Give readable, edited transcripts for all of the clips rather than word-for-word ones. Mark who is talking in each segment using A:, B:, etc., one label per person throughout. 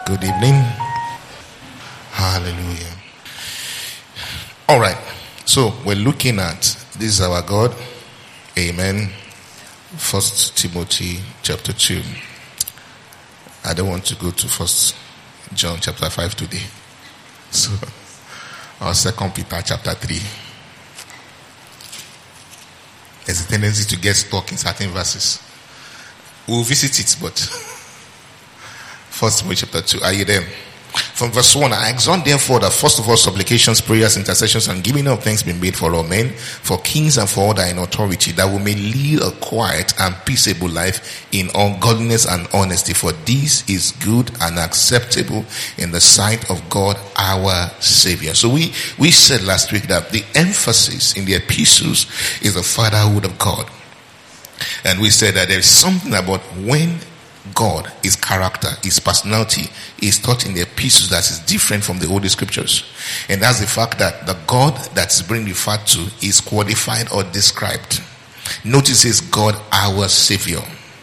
A: Good evening. Hallelujah. All right. So we're looking at this is our God. Amen. 1 Timothy chapter 2. I don't want to go to 1 John chapter 5 today. So, or 2 Peter chapter 3. There's a tendency to get stuck in certain verses. We'll visit it, but 1 Timothy chapter 2. Are you there? From verse 1, I exhort therefore that first of all supplications, prayers, intercessions, and giving of thanks be made for all men, for kings and for all that are in authority, that we may lead a quiet and peaceable life in all godliness and honesty. For this is good and acceptable in the sight of God our Savior. So we said last week that the emphasis in the epistles is the fatherhood of God. And we said that there is something about when God, his character, his personality is taught in the epistles that is different from the Holy Scriptures. And that's the fact that the God that is being referred to is qualified or described. Notice it's God our Savior.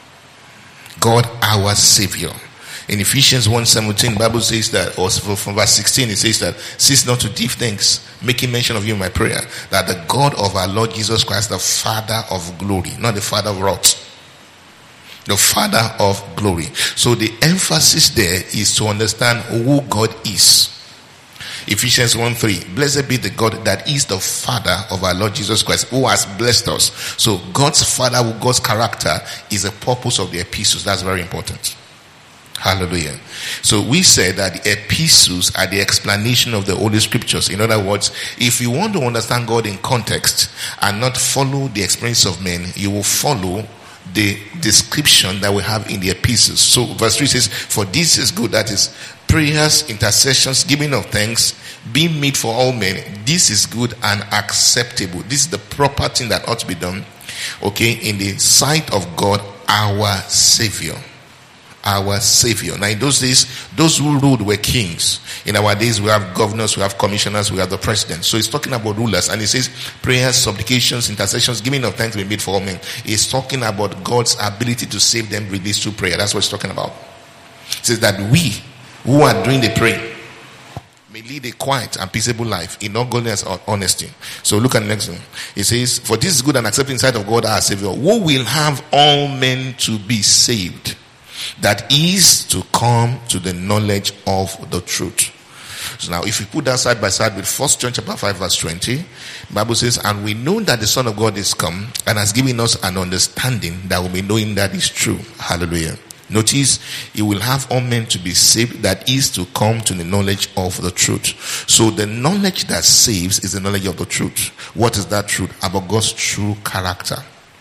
A: God our Savior. In Ephesians 1:17, the Bible says that, or from verse 16, it says that, cease not to give thanks, making mention of you in my prayer, that the God of our Lord Jesus Christ, the Father of glory, not the Father of wrath, the Father of glory. So the emphasis there is to understand who God is. Ephesians 1:3, blessed be the God that is the Father of our Lord Jesus Christ, who has blessed us. So God's Father, God's character is the purpose of the epistles. That's very important. Hallelujah. So we said that the epistles are the explanation of the Holy Scriptures. In other words, if you want to understand God in context and not follow the experience of men, you will follow the description that we have in the epistles. So verse 3 says, for this is good, that is prayers, intercessions, giving of thanks, being made for all men. This is good and acceptable. This is the proper thing that ought to be done, okay, in the sight of God our Savior. Our Savior. Now in those days, those who ruled were kings. In our days, we have governors, we have commissioners, we have the president. So he's talking about rulers, and he says prayers, supplications, intercessions, giving of thanks be made for all men. He's talking about God's ability to save them with this through prayer. That's what he's talking about. He says that we who are doing the praying may lead a quiet and peaceable life in all godliness and honesty. So look at the next one. He says, for this is good and acceptable in the sight of God our Savior, who will have all men to be saved, that is to come to the knowledge of the truth. So now if you put that side by side with 1 John chapter 5 verse 20, the Bible says, and we know that the Son of God is come and has given us an understanding that we may know him that is true. Hallelujah. Notice, he will have all men to be saved, that is to come to the knowledge of the truth. So the knowledge that saves is the knowledge of the truth. What is that truth? About God's true character.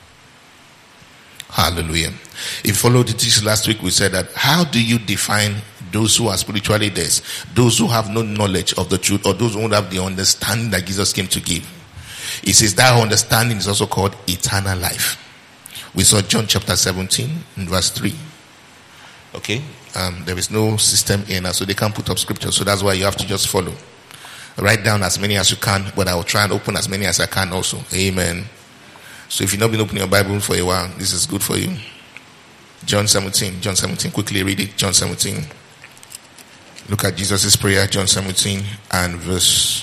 A: Hallelujah. If you followed the teaching last week, we said that how do you define those who are spiritually dead? Those who have no knowledge of the truth, or those who don't have the understanding that Jesus came to give. He says that understanding is also called eternal life. We saw John chapter 17 and verse 3. Okay? There is no system here now, so they can't put up scripture. So that's why you have to just follow. Write down as many as you can, but I will try and open as many as I can also. Amen. So if you've not been opening your Bible for a while, this is good for you. John 17, quickly read it. John 17. Look at Jesus' prayer, John 17 and verse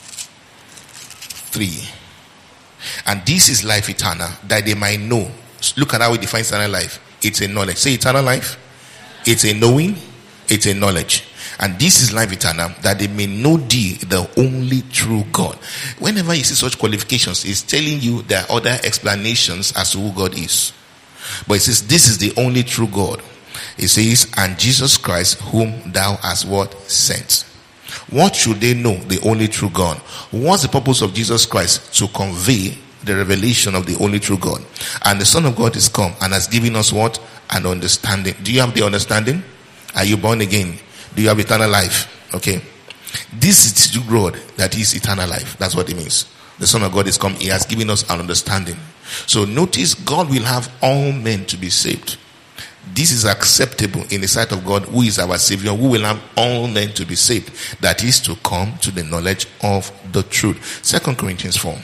A: 3. And this is life eternal, that they might know. Look at how he defines eternal life. It's a knowledge. Say eternal life. It's a knowing. It's a knowledge. And this is life eternal, that they may know thee, the only true God. Whenever you see such qualifications, it's telling you there are other explanations as to who God is. But it says, this is the only true God. It says, and Jesus Christ, whom thou hast what? Sent. What should they know? The only true God. What's the purpose of Jesus Christ? To convey the revelation of the only true God. And the Son of God is come and has given us what? An understanding. Do you have the understanding? Are you born again? Do you have eternal life? Okay. This is the God that is eternal life. That's what it means. The Son of God is come. He has given us an understanding. So notice, God will have all men to be saved. This is acceptable in the sight of God, who is our Savior, who will have all men to be saved. That is to come to the knowledge of the truth. 2 Corinthians 4.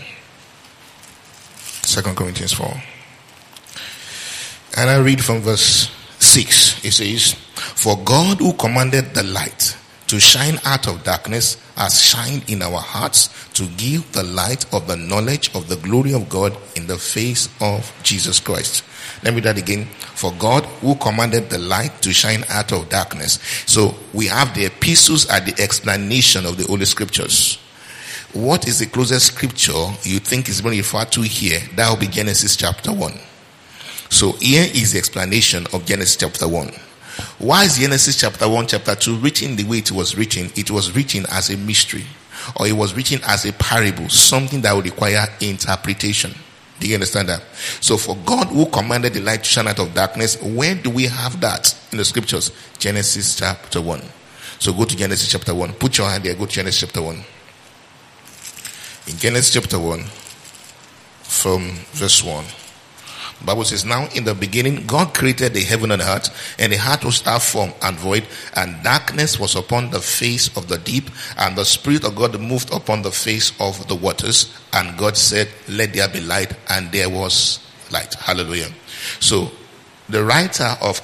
A: 2 Corinthians 4. And I read from verse 6. It says, For God who commanded the light to shine out of darkness has shined in our hearts to give the light of the knowledge of the glory of God in the face of Jesus Christ. Let me read that again. For God who commanded the light to shine out of darkness. So we have the epistles at the explanation of the Holy Scriptures. What is the closest scripture you think is being referred to here? That will be Genesis chapter 1. So here is the explanation of Genesis chapter 1. Why is Genesis chapter 1, chapter 2 written the way it was written? It was written as a mystery, or it was written as a parable, something that would require interpretation. Do you understand that? So for God who commanded the light to shine out of darkness, where do we have that in the scriptures? Genesis chapter 1. So go to Genesis chapter 1. Put your hand there, go to Genesis chapter 1. In Genesis chapter 1, from verse 1. The Bible says, now in the beginning, God created the heaven and earth, and the earth was without form and void, and darkness was upon the face of the deep, and the Spirit of God moved upon the face of the waters. And God said, let there be light, and there was light. Hallelujah. So, the writer of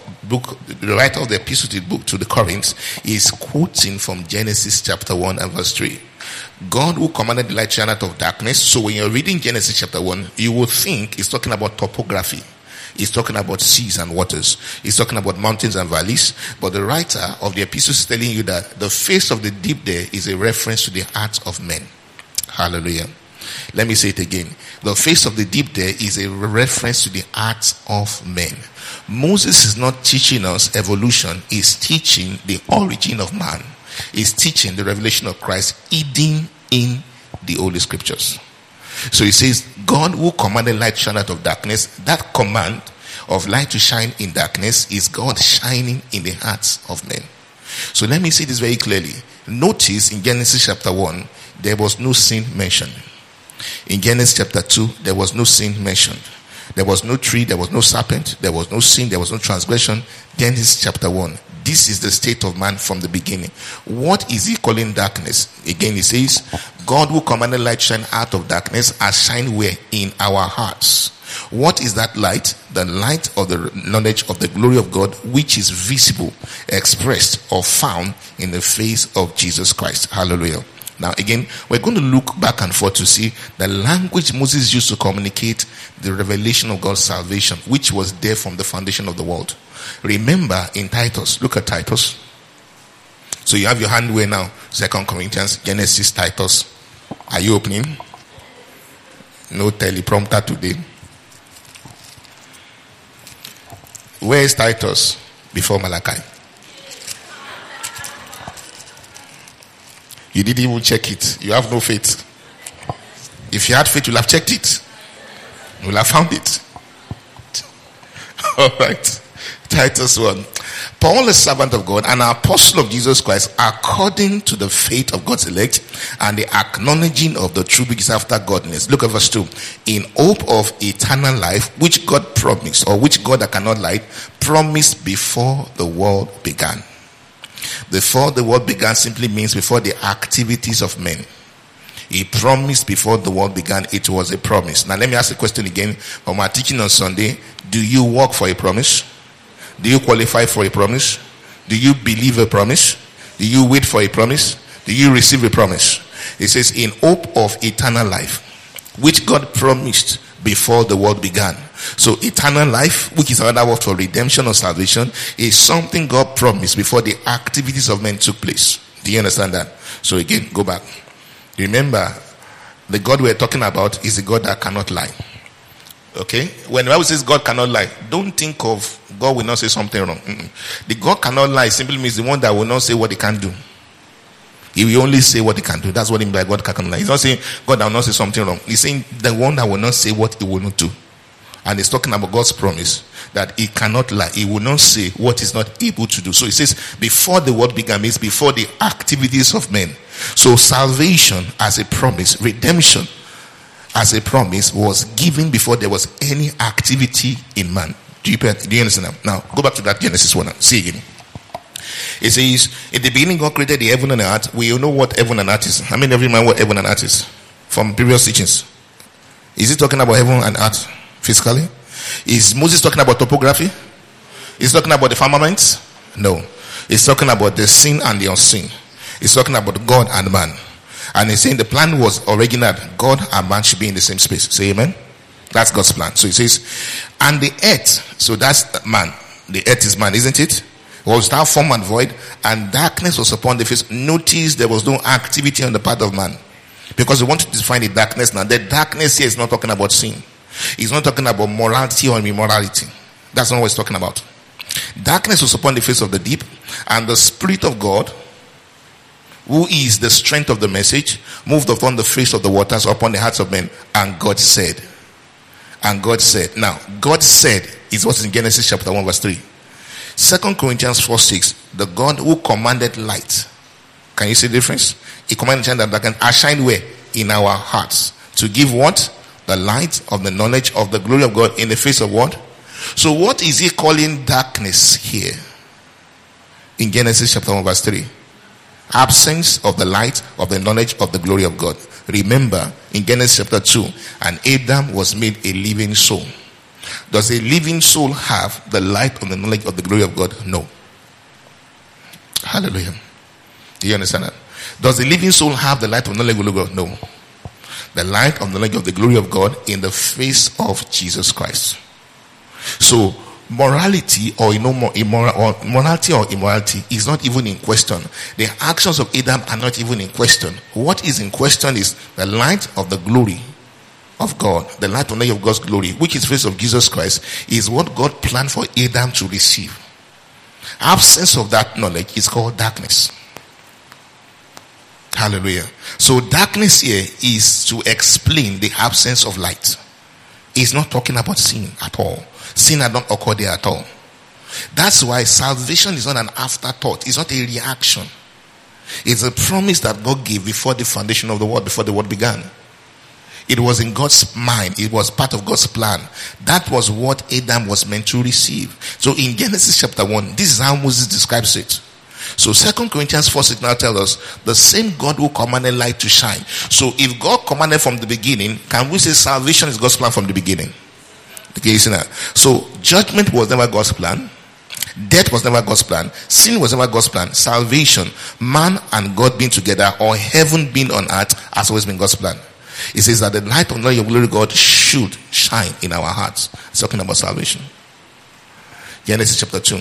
A: the epistle to the Corinthians is quoting from Genesis chapter 1 and verse 3. God who commanded the light shine out of darkness. So when you're reading Genesis chapter 1, you will think it's talking about topography. It's talking about seas and waters. It's talking about mountains and valleys. But the writer of the epistle is telling you that the face of the deep there is a reference to the hearts of men. Hallelujah. Let me say it again. The face of the deep there is a reference to the hearts of men. Moses is not teaching us evolution. He's teaching the origin of man. Is teaching the revelation of Christ hidden in the Holy Scriptures. So he says, God who commanded light to shine out of darkness, that command of light to shine in darkness is God shining in the hearts of men. So let me say this very clearly. Notice in Genesis chapter 1, there was no sin mentioned. In Genesis chapter 2, there was no sin mentioned. There was no tree, there was no serpent, there was no sin, there was no transgression. Genesis chapter 1. This is the state of man from the beginning. What is he calling darkness? Again, he says, God who commanded light shine out of darkness has shined where? In our hearts. What is that light? The light of the knowledge of the glory of God, which is visible, expressed, or found in the face of Jesus Christ. Hallelujah. Now again, we're going to look back and forth to see the language Moses used to communicate the revelation of God's salvation, which was there from the foundation of the world. Remember in Titus, look at Titus. So you have your hand where now, 2 Corinthians, Genesis, Titus. Are you opening? No teleprompter today. Where is Titus before Malachi? You didn't even check it. You have no faith. If you had faith, you'll have checked it. You'll have found it. All right. Titus 1. Paul, a servant of God and an apostle of Jesus Christ, according to the faith of God's elect and the acknowledging of the truth which is after godliness. Look at verse 2. In hope of eternal life, which God promised, or which God that cannot lie, promised before the world began. Before the world began simply means before the activities of men. He promised before the world began. It was a promise. Now let me ask the question again from our teaching on Sunday. Do you work for a promise? Do you qualify for a promise? Do you believe a promise? Do you wait for a promise? Do you receive a promise? It says in hope of eternal life, which God promised before the world began. So eternal life, which is another word for redemption or salvation, is something God promised before the activities of men took place. Do you understand that? So again, go back. Remember, the God we're talking about is a God that cannot lie. Okay? When the Bible says God cannot lie, don't think of God will not say something wrong. The God cannot lie simply means the one that will not say what he can't do. He will only say what he can do. That's what he means by God cannot lie. He's not saying God will not say something wrong. He's saying the one that will not say what he will not do. And he's talking about God's promise that he cannot lie. He will not say what he's not able to do. So he says before the world began means before the activities of men. So salvation as a promise, redemption as a promise was given before there was any activity in man. Do you understand now? Now go back to that Genesis 1 and see again. It says, in the beginning God created the heaven and the earth. We know what heaven and earth is. I mean, every man what heaven and earth is from previous teachings. Is he talking about heaven and earth physically? Is Moses talking about topography? Is he talking about the firmament? No. It's talking about the seen and the unseen. It's talking about God and man. And he's saying the plan was original. God and man should be in the same space. Say amen. That's God's plan. So he says, and the earth, so that's man. The earth is man, isn't it? Was without form and void, and darkness was upon the face. Notice there was no activity on the part of man. Because we want to define the darkness now. The darkness here is not talking about sin. It's not talking about morality or immorality. That's not what it's talking about. Darkness was upon the face of the deep, and the Spirit of God, who is the strength of the message, moved upon the face of the waters, upon the hearts of men. And God said. And God said. Now, God said is what's in Genesis chapter 1 verse 3. 2 Corinthians 4:6. The God who commanded light. Can you see the difference? He commanded that can shine where? In our hearts. To give what? The light of the knowledge of the glory of God in the face of what? So what is he calling darkness here? In Genesis chapter 1 verse 3. Absence of the light of the knowledge of the glory of God. Remember, in Genesis chapter 2, and Adam was made a living soul. Does a living soul have the light of the knowledge of the glory of God? No. Hallelujah. Do you understand that? Does a living soul have the light of the knowledge of the glory of God? No. The light of the knowledge of the glory of God in the face of Jesus Christ. So, morality or morality or immorality is not even in question. The actions of Adam are not even in question. What is in question is the light of the glory of God, the light of God's glory, which is the face of Jesus Christ, is what God planned for Adam to receive. Absence of that knowledge is called darkness. Hallelujah. So darkness here is to explain the absence of light. It's not talking about sin at all. Sin had not occurred there at all. That's why salvation is not an afterthought. It's not a reaction. It's a promise that God gave before the foundation of the world, before the world began. It was in God's mind. It was part of God's plan. That was what Adam was meant to receive. So in Genesis chapter 1, this is how Moses describes it. So 2 Corinthians 4:6 now tells us the same God who commanded light to shine. So if God commanded from the beginning, can we say salvation is God's plan from the beginning? Okay, you see that? So judgment was never God's plan. Death was never God's plan. Sin was never God's plan. Salvation, man and God being together, or heaven being on earth, has always been God's plan. It says that the light of the knowledge of glory of God should shine in our hearts. It's talking about salvation. Genesis chapter 2.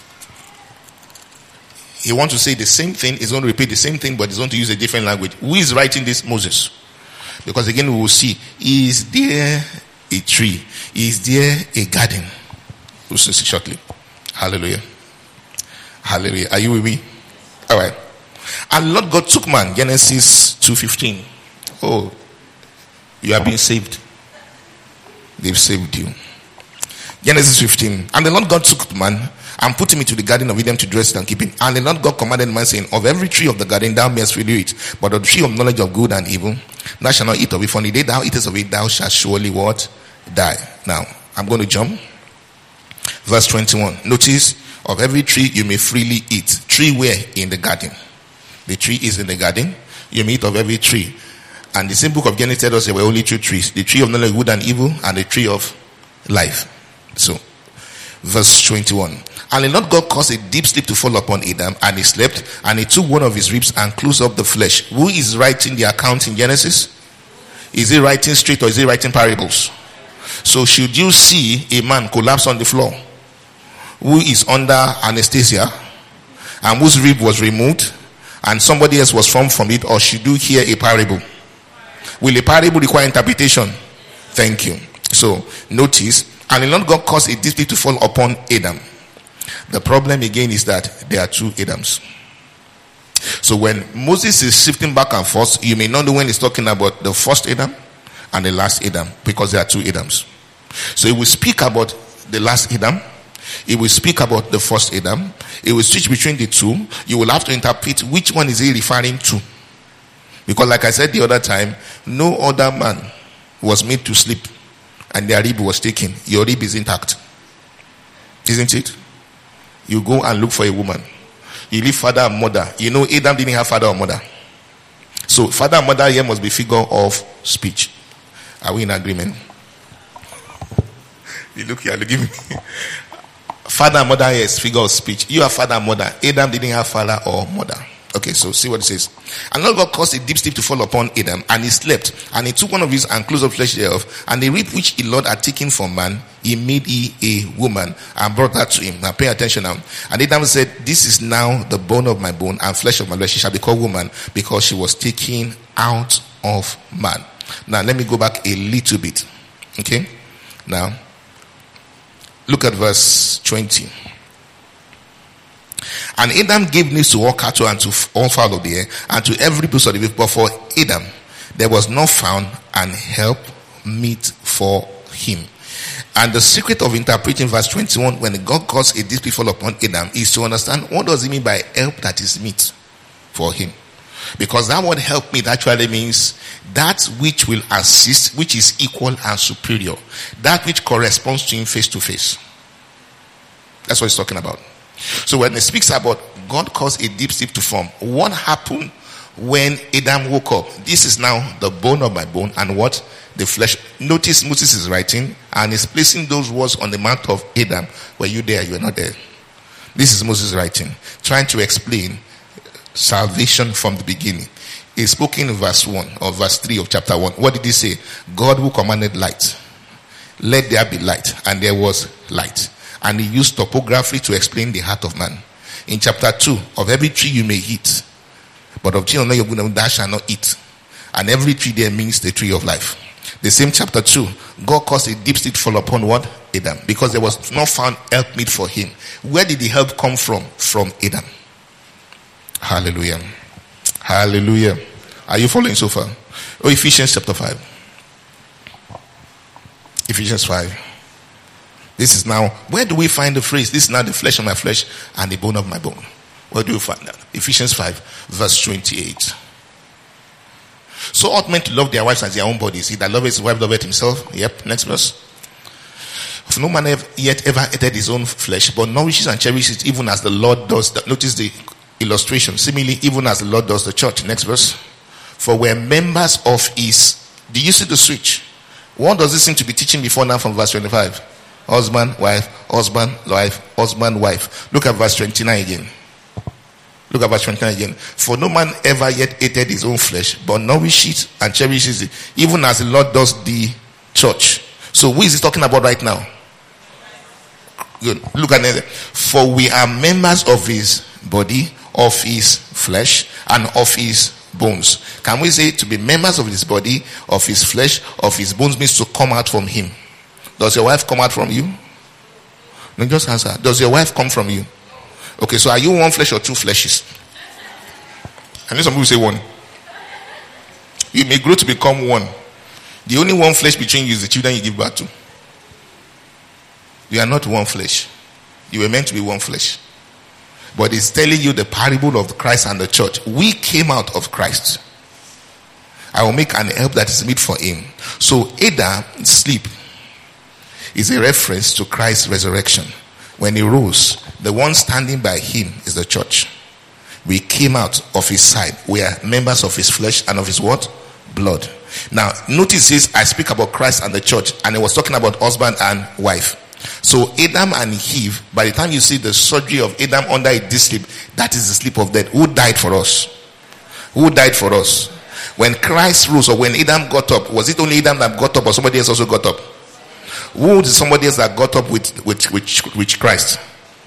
A: He wants to say the same thing. He's going to repeat the same thing, but he's going to use a different language. Who is writing this? Moses. Because again we will see, is there a tree? Is there a garden? We'll see shortly. Hallelujah. Hallelujah. Are you with me? Alright. And Lord God took man. Genesis 2:15. Oh, you have been saved. They've saved you. Genesis 15. And the Lord God took man and put him into the garden of Eden to dress it and keep it. And the Lord God commanded man, saying, of every tree of the garden thou mayest freely eat, but of the tree of knowledge of good and evil thou shalt not eat of it. For in the day thou eatest of it, thou shalt surely what? Die. Now, I'm going to jump. Verse 21. Notice, of every tree you may freely eat. Tree where? In the garden. The tree is in the garden. You may eat of every tree. And the same book of Genesis tells us there were only two trees. The tree of knowledge of good and evil, and the tree of life. So, verse 21. And the Lord God caused a deep sleep to fall upon Adam, and he slept, and he took one of his ribs and closed up the flesh. Who is writing the account in Genesis? Is he writing straight or is he writing parables? So should you see a man collapse on the floor who is under anesthesia and whose rib was removed and somebody else was formed from it, or should you hear a parable? Will a parable require interpretation? Thank you. So notice, and the Lord God caused a deep sleep to fall upon Adam. The problem again is that there are two Adams. So when Moses is shifting back and forth, you may not know when he's talking about the first Adam and the last Adam, because there are two Adams. So he will speak about the last Adam, he will speak about the first Adam, he will switch between the two. You will have to interpret which one is he referring to, because like I said the other time, no other man was made to sleep and their rib was taken. Your rib is intact, isn't it? You go and look for a woman, you leave father and mother. You know Adam didn't have father or mother, so father and mother here must be figure of speech. Are we in agreement? You look here, look at me. Father and mother is figure of speech. You are father and mother. Adam didn't have father or mother. Okay, so see what it says. And Lord God caused a deep sleep to fall upon Adam, and he slept. And he took one of his and closed up flesh thereof, and the rib which the Lord had taken from man, he made a woman, and brought her to him. Now pay attention now. And Adam said, this is now the bone of my bone, and flesh of my flesh. She shall be called woman, because she was taken out of man. Now let me go back a little bit. Okay? Now, look at verse 20. And Adam gave names to all cattle and to all fowl of the air and to every beast of the field. But for Adam there was not found an help meet for him. And the secret of interpreting verse 21, when God caused a deep sleep fall upon Adam, is to understand what does it mean by help that is meet for him. Because that word help meet actually means that which will assist, which is equal and superior, that which corresponds to him face to face. That's what he's talking about. So when it speaks about God caused a deep sleep to form, what happened when Adam woke up? This is now the bone of my bone and what? The flesh. Notice Moses is writing and is placing those words on the mouth of Adam. Were you there? You were not there. This is Moses writing, trying to explain salvation from the beginning. He spoke in verse 1 or verse 3 of chapter 1. What did he say? God who commanded light, let there be light, and there was light. And he used topography to explain the heart of man. In chapter 2, of every tree you may eat, but of tree of your good thou shalt not eat. And every tree there means the tree of life. The same chapter 2, God caused a deep sleep to fall upon what? Adam. Because there was not found help meet for him. Where did the help come from? From Adam. Hallelujah. Hallelujah. Are you following so far? Oh, Ephesians chapter 5. Ephesians 5. This is now, where do we find the phrase? This is now the flesh of my flesh and the bone of my bone. Where do you find that? Ephesians 5 verse 28. So ought men to love their wives as their own bodies. He that loveth his wife loveth himself. Yep, next verse. For no man yet ever hated his own flesh, but nourishes and cherishes it, even as the Lord does. Notice the illustration. Similarly, even as the Lord does the church. Next verse. For we're members of his. Do you see the switch? What does this seem to be teaching before now from verse 25? Husband, wife, husband, wife, husband, wife. Look at verse 29 again. Look at verse 29 again. For no man ever yet hated his own flesh, but nourishes it and cherishes it, even as the Lord does the church. So who is he talking about right now? Good. Look at it. For we are members of his body, of his flesh, and of his bones. Can we say to be members of his body, of his flesh, of his bones means to come out from him? Does your wife come out from you? No, just answer. Does your wife come from you? Okay, so are you one flesh or two fleshes? I know some people say one. You may grow to become one. The only one flesh between you is the children you give birth to. You are not one flesh. You were meant to be one flesh. But it's telling you the parable of Christ and the church. We came out of Christ. I will make an help that is meet for him. So Adam sleep is a reference to Christ's resurrection. When he rose, the one standing by him is the church. We came out of his side. We are members of his flesh and of his what? Blood. Now, notice this, I speak about Christ and the church, and it was talking about husband and wife. So Adam and Eve, by the time you see the surgery of Adam under a deep sleep, that is the sleep of death. Who died for us? Who died for us? When Christ rose, or when Adam got up, was it only Adam that got up, or somebody else also got up? Who is somebody else that got up with Christ?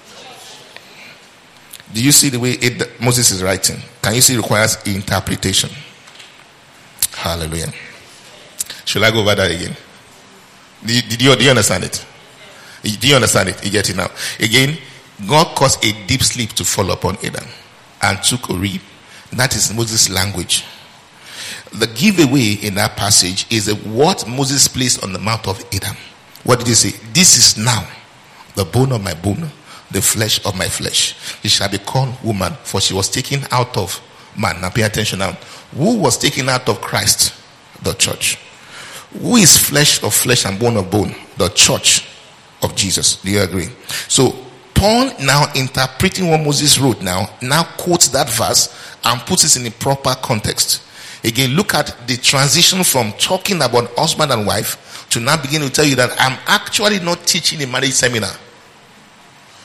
A: Do you see the way Moses is writing? Can you see it requires interpretation? Hallelujah. Should I go over that again? Do you understand it? Do you understand it? You get it now? Again, God caused a deep sleep to fall upon Adam and took a rib. That is Moses' language. The giveaway in that passage is what Moses placed on the mouth of Adam. What did he say? This is now the bone of my bone, the flesh of my flesh. She shall be called woman, for she was taken out of man. Now pay attention now. Who was taken out of Christ? The church. Who is flesh of flesh and bone of bone? The church of Jesus. Do you agree? So Paul, now interpreting what Moses wrote, now quotes that verse and puts it in a proper context. Again, look at the transition from talking about husband and wife to now begin to tell you that I'm actually not teaching a marriage seminar.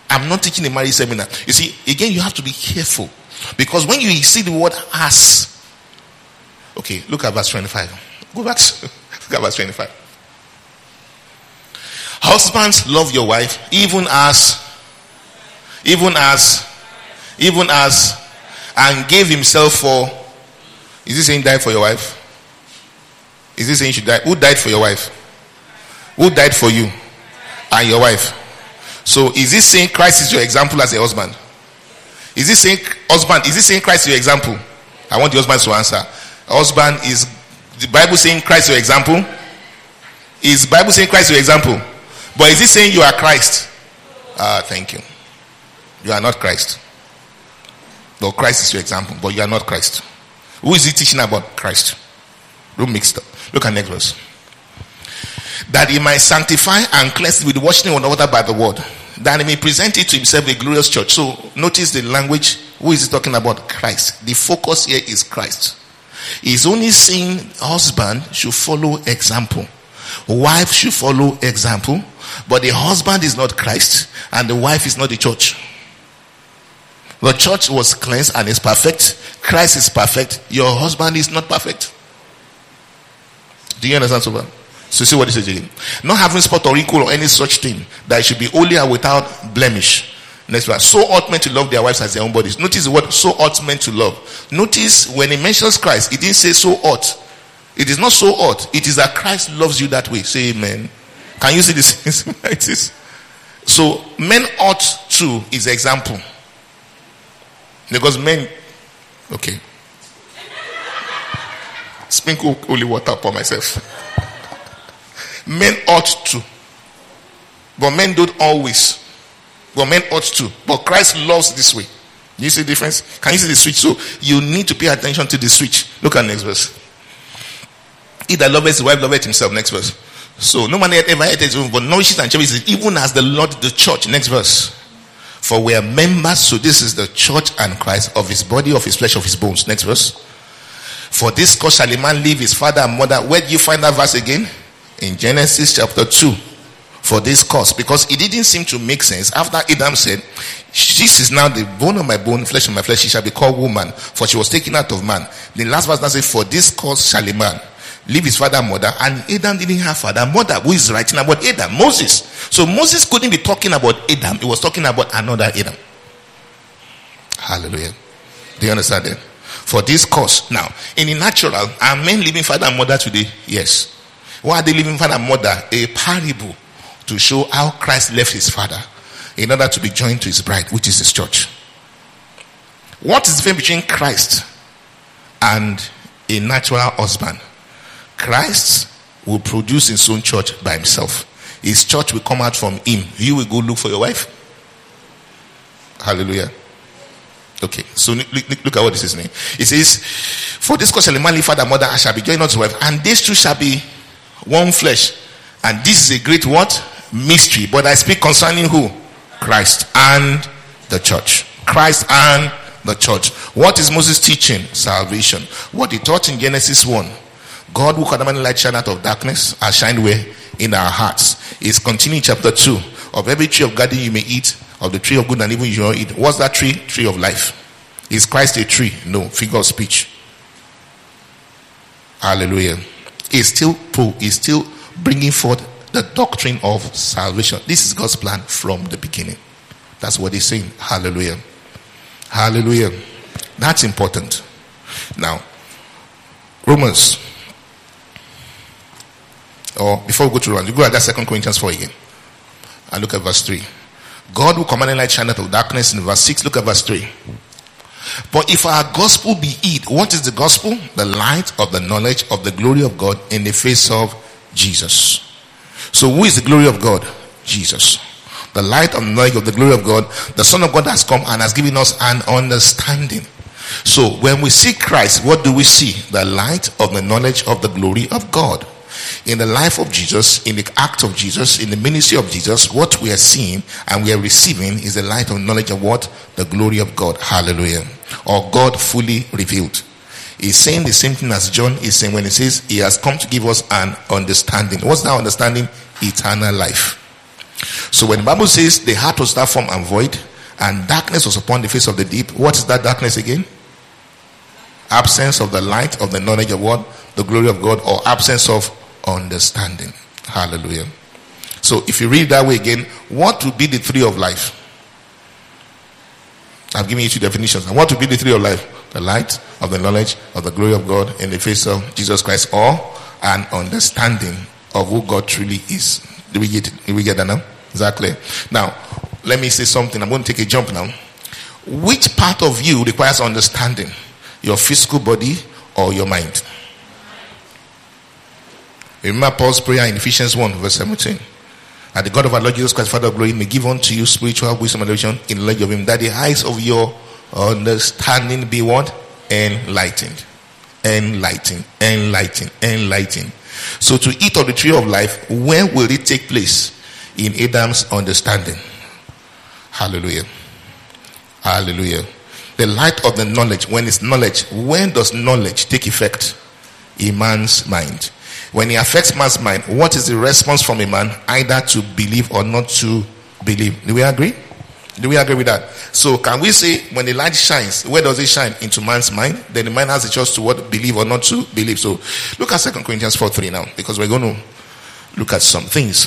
A: I'm not teaching a marriage seminar. You see, again, you have to be careful. Because when you see the word as, okay, look at verse 25. Go back. Look at verse 25. Husbands, love your wife, even as, and gave himself for. Is he saying die for your wife? Is he saying you should die? Who died for your wife? Who died for you and your wife? So is he saying Christ is your example as a husband? Is he saying Christ is your example? I want the husband to answer. Husband, is the Bible saying Christ your example? Is the Bible saying Christ your example? But is he saying you are Christ? Thank you. You are not Christ. Though Christ is your example, but you are not Christ. Who is he teaching about? Christ. Don't mix it up. Look at next verse. That he might sanctify and cleanse with washing on the water by the word, that he may present it to himself a glorious church. So notice the language. Who is he talking about? Christ. The focus here is Christ. He's only saying husband should follow example, wife should follow example, but the husband is not Christ and the wife is not the church. The church was cleansed and is perfect. Christ is perfect. Your husband is not perfect. Do you understand so well? So see what he says again. Not having spot or equal or any such thing, that it should be holy and without blemish. Next verse. So ought men to love their wives as their own bodies. Notice the word so ought men to love. Notice when he mentions Christ, he didn't say so ought. It is not so ought. It is that Christ loves you that way. Say amen. Can you see this? It is. So men ought to is example. Because men, okay. Sprinkle holy water upon myself. Men ought to. But men don't always. But men ought to. But Christ loves this way. Do you see the difference? Can you see the switch? So you need to pay attention to the switch. Look at next verse. He that loveth his wife loveth himself. Next verse. So no man ever hated his own, but nourishes and cherishes it, even as the Lord the church. Next verse. For we are members, so this is the church and Christ, of his body, of his flesh, of his bones. Next verse. For this cause shall a man leave his father and mother. Where do you find that verse again? In Genesis chapter 2. For this cause. Because it didn't seem to make sense after Adam said, this is now the bone of my bone, flesh of my flesh. She shall be called woman, for she was taken out of man. The last verse now says, for this cause shall a man leave his father and mother. And Adam didn't have father and mother. Who is writing about Adam? Moses. So Moses couldn't be talking about Adam. He was talking about another Adam. Hallelujah. Do you understand that? For this cause. Now, in the natural, are men leaving father and mother today? Yes. Why are they leaving father and mother? A parable to show how Christ left his father in order to be joined to his bride, which is his church. What is the difference between Christ and a natural husband? Christ will produce his own church by himself. His church will come out from him. You will go look for your wife. Hallelujah. Okay, so look at what this is saying. It says, for this cause shall a man leave father and mother, and shall be joined unto his wife, and these two shall be one flesh. And this is a great what? Mystery. But I speak concerning who? Christ and the church. Christ and the church. What is Moses teaching? Salvation. What he taught in Genesis 1. God who commanded light shine out of darkness has shined where? In our hearts. Is continuing chapter 2. Of every tree of garden you may eat, of the tree of good and evil you shall eat. What's that tree? Tree of life. Is Christ a tree? No. Figure of speech. Hallelujah. He's still bringing forth the doctrine of salvation. This is God's plan from the beginning. That's what he's saying. Hallelujah. Hallelujah. That's important. Now, Romans. Or before we go to Romans, you go at that 2 Corinthians 4 again. And look at verse 3. God who commanded light shine out of darkness in verse 6. Look at verse 3. But if our gospel be hid, what is the gospel? The light of the knowledge of the glory of God in the face of Jesus. So who is the glory of God? Jesus. The light of the knowledge of the glory of God. The Son of God has come and has given us an understanding. So when we see Christ, what do we see? The light of the knowledge of the glory of God. In the life of Jesus, in the act of Jesus, in the ministry of Jesus, what we are seeing and we are receiving is the light of knowledge of what? The glory of God. Hallelujah. Or God fully revealed. He's saying the same thing as John is saying when he says he has come to give us an understanding. What's that understanding? Eternal life. So when the Bible says the heart was without form and void, and darkness was upon the face of the deep, what is that darkness again? Absence of the light of the knowledge of what? The glory of God, or absence of understanding. Hallelujah. So if you read that way again, what would be the tree of life? I've given you two definitions. And what would be the tree of life? The light of the knowledge of the glory of God in the face of Jesus Christ, or an understanding of who God truly is. Do we get that now? Exactly. Now, let me say something. I'm going to take a jump now. Which part of you requires understanding? Your physical body or your mind? Remember Paul's prayer in Ephesians 1 verse 17. And the God of our Lord Jesus Christ, Father of glory, may give unto you spiritual wisdom and revelation in the knowledge of him, that the eyes of your understanding be what? Enlightened. Enlightened. Enlightened. Enlightened. So to eat of the tree of life, when will it take place? In Adam's understanding. Hallelujah. Hallelujah. The light of the knowledge. When it's knowledge, when does knowledge take effect? In man's mind. When it affects man's mind, what is the response from a man? Either to believe or not to believe. Do we agree? Do we agree with that? So can we say when the light shines, where does it shine? Into man's mind. Then the mind has a choice to what? Believe or not to believe. So look at 2 Corinthians 4:3 now, because we're going to look at some things.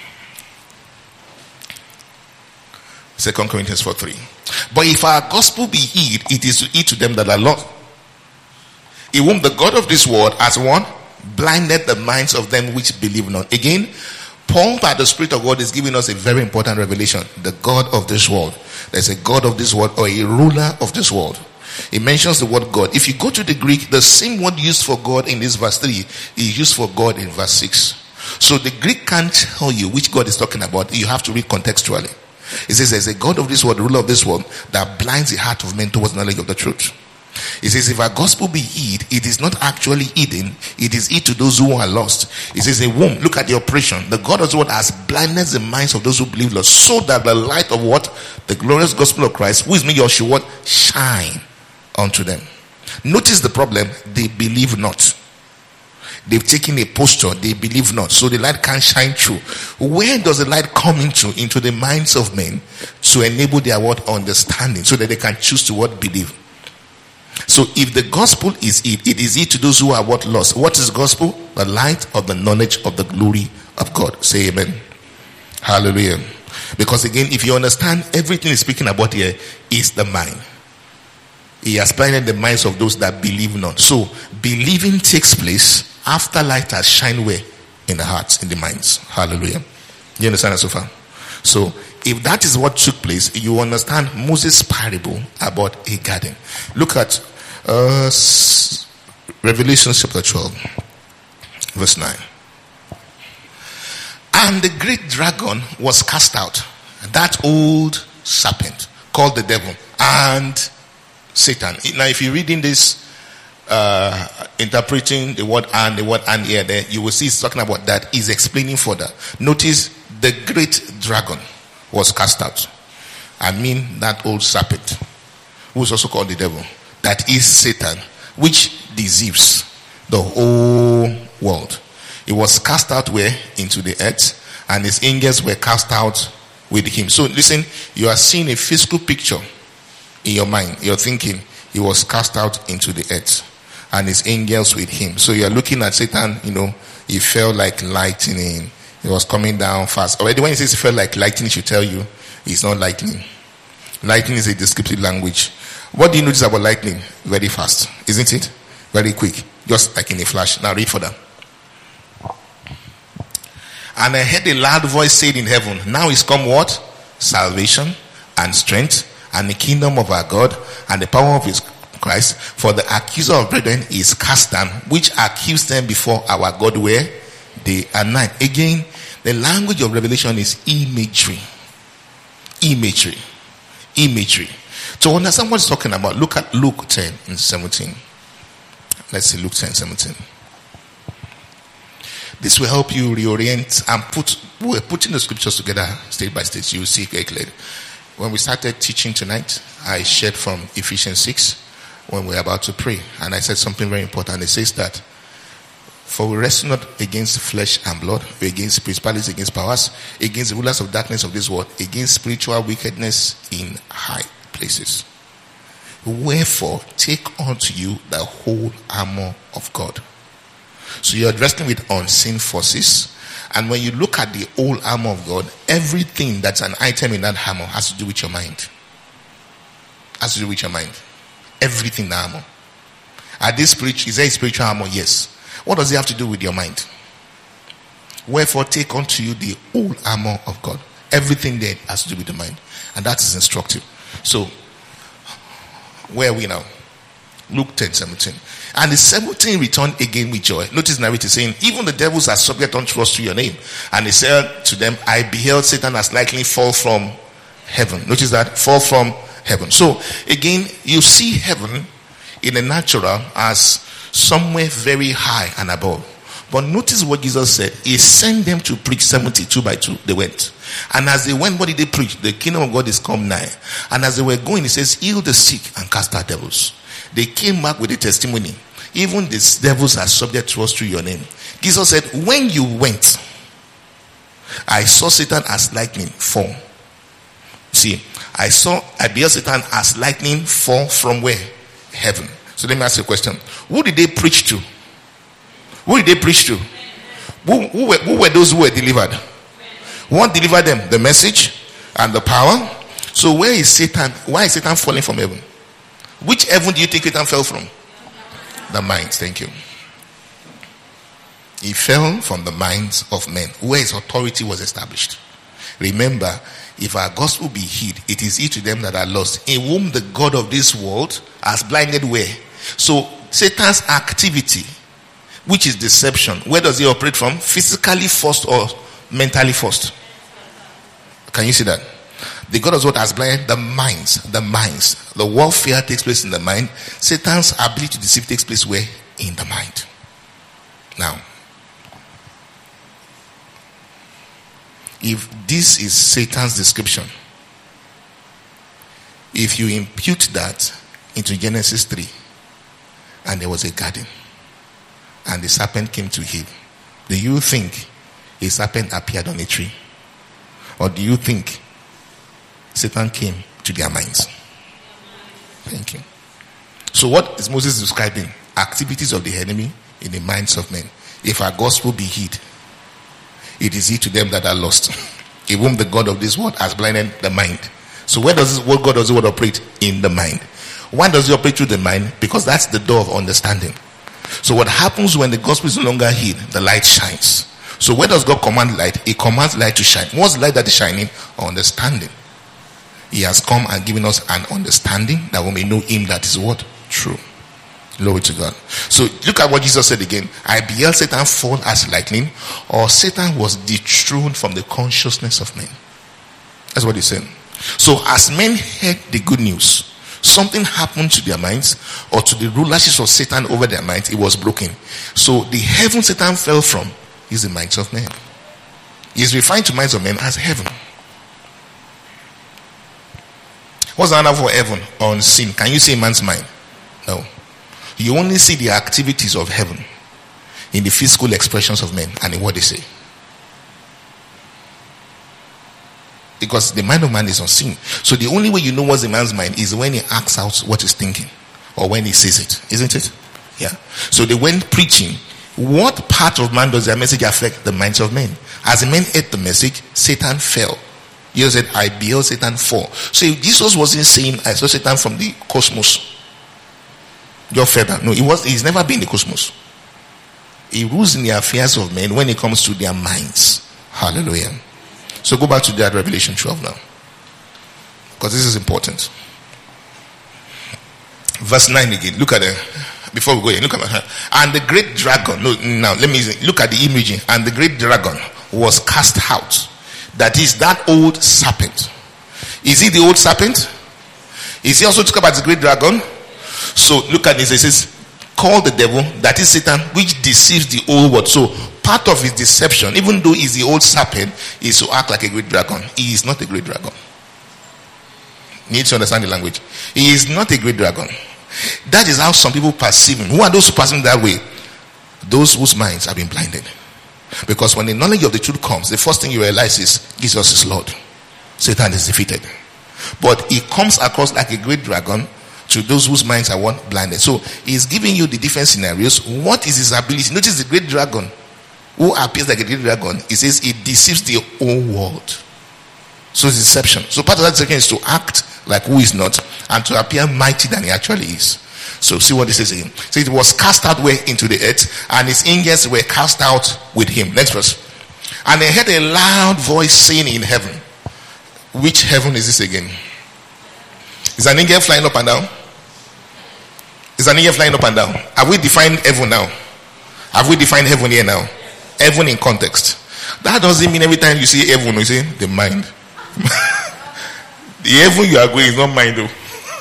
A: 2 Corinthians 4:3. But if our gospel be hid, it is to eat to them that are lost, in whom the God of this world has one blinded the minds of them which believe not. Again, Paul, by the Spirit of God, is giving us a very important revelation. The God of this world. There's a God of this world, or a ruler of this world. He mentions the word God. If you go to the Greek, the same word used for God in this verse 3 is used for God in verse 6. So the Greek can't tell you which God is talking about. You have to read contextually. It says there's a God of this world, ruler of this world, that blinds the heart of men towards knowledge of the truth. It says if our gospel be hid, it is not actually hidden, it is hid to those who are lost. It says a womb. Look at the operation. The God of the world has blinded the minds of those who believe not, so that the light of what? The glorious gospel of Christ, who is me, should what? Shine unto them. Notice the problem. They believe not. They've taken a posture. They believe not. So the light can't shine through. Where does the light come into? Into the minds of men, to enable their what? Understanding, so that they can choose to what? Believe. So if the gospel is it is it to those who are what? Lost. What is gospel? The light of the knowledge of the glory of God. Say amen. Hallelujah. Because again, if you understand, everything he's speaking about here is the mind. He has blinded the minds of those that believe not. So believing takes place after light has shined where? In the hearts, in the minds. Hallelujah. You understand that so far? So if that is what took place, you understand Moses' parable about a garden. Look at Revelation chapter 12, verse 9. And the great dragon was cast out, that old serpent called the devil and Satan. Now if you're reading this, interpreting the word and here, there, you will see it's talking about that. He's explaining further. Notice the great dragon was cast out. I mean that old serpent, who is also called the devil, that is Satan, which deceives the whole world. It was cast out where? Into the earth, and his angels were cast out with him. So listen, you are seeing a physical picture in your mind. You're thinking he was cast out into the earth, and his angels with him. So you're looking at Satan, he fell like lightning. He was coming down fast. Already when he says he felt like lightning, he should tell you it's not lightning. Lightning is a descriptive language. What do you notice about lightning? Very fast, isn't it? Very quick, just like in a flash. Now read further. And I heard a loud voice saying in heaven, now is come what? Salvation and strength and the kingdom of our God and the power of his Christ. For the accuser of brethren is cast down, which accused them before our God where? Day and night. Again, the language of Revelation is imagery. Imagery. Imagery. To understand what it's talking about, look at Luke 10 and 17. Let's see Luke 10, 17. This will help you reorient and we're putting the scriptures together state by state. You will see very clearly. When we started teaching tonight, I shared from Ephesians 6 when we were about to pray. And I said something very important. It says that For we wrestle not against flesh and blood, but against principalities, against powers, against the rulers of darkness of this world, against spiritual wickedness in high places. Wherefore, take unto you the whole armor of God. So you're wrestling with unseen forces. And when you look at the whole armor of God, everything that's an item in that armor has to do with your mind. Has to do with your mind. Everything in the armor. Is there a spiritual armor? Yes. What does it have to do with your mind? Wherefore, take unto you the whole armor of God. Everything there has to do with the mind. And that is instructive. So, where are we now? Luke 10:17. And the 17 returned again with joy. Notice narrative saying, even the devils are subject unto us through your name. And he said to them, I beheld Satan as lightning fall from heaven. Notice that, fall from heaven. So, again, you see heaven in the natural as somewhere very high and above. But notice what Jesus said. He sent them to preach 72 by 2. They went. And as they went, what did they preach? The kingdom of God is come nigh. And as they were going, he says, heal the sick and cast out devils. They came back with a testimony. Even these devils are subject to us through your name. Jesus said, when you went, I saw Satan as lightning fall. See, I beheld Satan as lightning fall from where? Heaven. So let me ask you a question. Who did they preach to? Who did they preach to? Who were those who were delivered? What delivered them? The message and the power. So where is Satan? Why is Satan falling from heaven? Which heaven do you think Satan fell from? The minds. Thank you. He fell from the minds of men, where his authority was established. Remember, if our gospel be hid, it is hid to them that are lost, in whom the God of this world has blinded where? So Satan's activity, which is deception, where does he operate from? Physically first or mentally first? Can you see that? The God of what has blinded the minds. The warfare takes place in the mind. Satan's ability to deceive takes place where? In the mind. Now, if this is Satan's description, if you impute that into Genesis 3, and there was a garden, and the serpent came to Eve, do you think a serpent appeared on a tree? Or do you think Satan came to their minds? Thank you. So what is Moses describing? Activities of the enemy in the minds of men. If our gospel be hid, it is hid to them that are lost, in whom the God of this world has blinded the mind. So where does this God does it operate? In the mind. Why does it operate through the mind? Because that's the door of understanding. So what happens when the gospel is no longer hid? The light shines. So where does God command light? He commands light to shine. What's light that is shining? Understanding. He has come and given us an understanding that we may know him that is what? True. Glory to God. So look at what Jesus said again. I beheld Satan fall as lightning, or Satan was dethroned from the consciousness of men. That's what he said. So as men heard the good news, something happened to their minds, or to the rulership of Satan over their minds. It was broken. So the heaven Satan fell from is the minds of men. He is referring to minds of men as heaven. What's the answer for heaven? Unseen. Can you see man's mind? No. You only see the activities of heaven in the physical expressions of men and in what they say. Because the mind of man is unseen. So the only way you know what's the man's mind is when he acts out what he's thinking, or when he says it, isn't it? Yeah. So they went preaching. What part of man does their message affect? The minds of men. As the men ate the message, Satan fell. Jesus said, I beheld Satan fall. So if Jesus wasn't saying, I saw Satan from the cosmos, your feather. No, he's never been in the cosmos. He rules in the affairs of men when it comes to their minds. Hallelujah. So go back to that Revelation 12 now, because this is important. Verse 9 again. Look at it. Before we go here, look at it. And the great dragon. No, now let me look at the imaging. And the great dragon was cast out. That is that old serpent. Is he the old serpent? Is he also talking about the great dragon? So look at this. It says, call the devil, that is Satan, which deceives the whole world. So part of his deception, even though he's the old serpent, is to act like a great dragon. He is not a great dragon. You need to understand the language. He is not a great dragon. That is how some people perceive him. Who are those who perceive him that way? those whose minds have been blinded. Because when the knowledge of the truth comes, the first thing you realize is Jesus is Lord. Satan is defeated. But he comes across like a great dragon to those whose minds are blinded. So he's giving you the different scenarios. What is his ability? Notice the great dragon who appears like a great dragon. He says he deceives the whole world. So it's deception. So part of that deception is to act like who is not and to appear mighty than he actually is. So see what this is again. So it was cast out way into the earth, and his angels were cast out with him. Next verse. And they heard a loud voice saying in heaven. Which heaven is this again? Is an angel flying up and down? Is an angel flying up and down? Have we defined heaven now? Have we defined heaven here now? Heaven in context. That doesn't mean every time you see heaven, you say the mind. The heaven you are going is not mind though.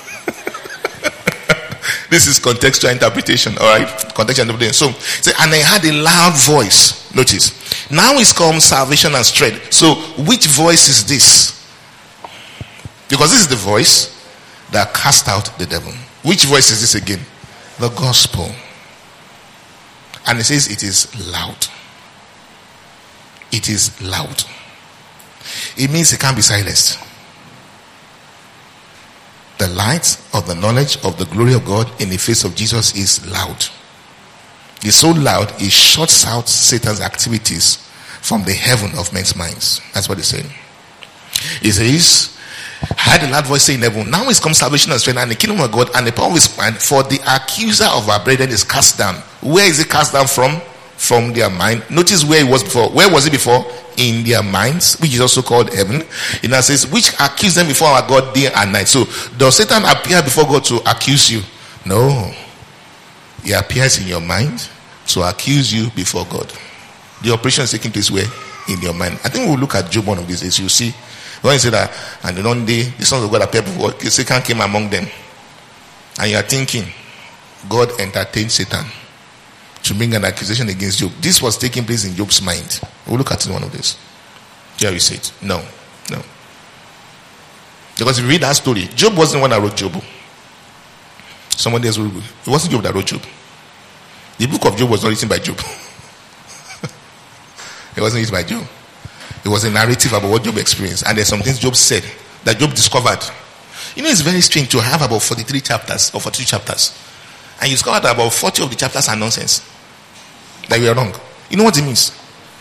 A: This is contextual interpretation, alright? Contextual interpretation. So, and I had a loud voice. Notice. Now it's called salvation and strength. So, which voice is this? Because this is the voice that cast out the devil. Which voice is this again? The gospel. And it says it is loud. It is loud. It means it can't be silenced. The light of the knowledge of the glory of God in the face of Jesus is loud. It's so loud it shuts out Satan's activities from the heaven of men's minds. That's what it's saying. It says, I heard a loud voice saying in heaven, now is come salvation and strength and the kingdom of God and the power of his mind, for the accuser of our brethren is cast down. Where is it cast down from? From their mind. Notice where it was before. Where was it before? In their minds, which is also called heaven. It now says, which accuse them before our God day and night. So, does Satan appear before God to accuse you? No. He appears in your mind to accuse you before God. The operation is taking place where? In your mind. I think we'll look at Job one of these days. You'll see. When you say that, and then one day, the sons of God appeared before, Satan came among them. And you are thinking, God entertained Satan to bring an accusation against Job. This was taking place in Job's mind. We'll look at it one of these. Here we see it. No. Because if you read that story, Job wasn't the one that wrote Job. Someone else wrote. It wasn't Job that wrote Job. The book of Job was not written by Job. It wasn't written by Job. It was a narrative about what Job experienced. And there's some things Job said that Job discovered. You know, it's very strange to have about 43 chapters or 42 chapters. And you discover that about 40 of the chapters are nonsense. That you are wrong. You know what it means?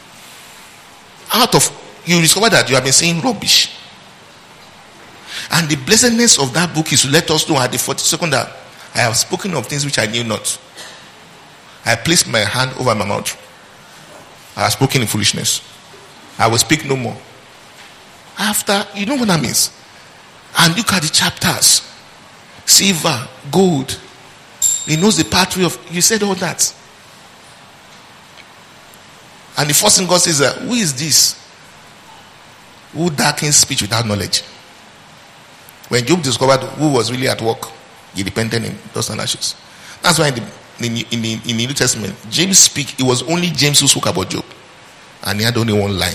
A: You discover that you have been saying rubbish. And the blessedness of that book is to let us know at the 42nd that I have spoken of things which I knew not. I placed my hand over my mouth. I have spoken in foolishness. I will speak no more. After, you know what that means? And look at the chapters. Silver, gold. He knows the pathway of, you said all that. And the first thing God says, who is this? Who darkens speech without knowledge? When Job discovered who was really at work, he repented in dust and ashes. That's why in the New Testament, James speak. It was only James who spoke about Job. And he had only one line.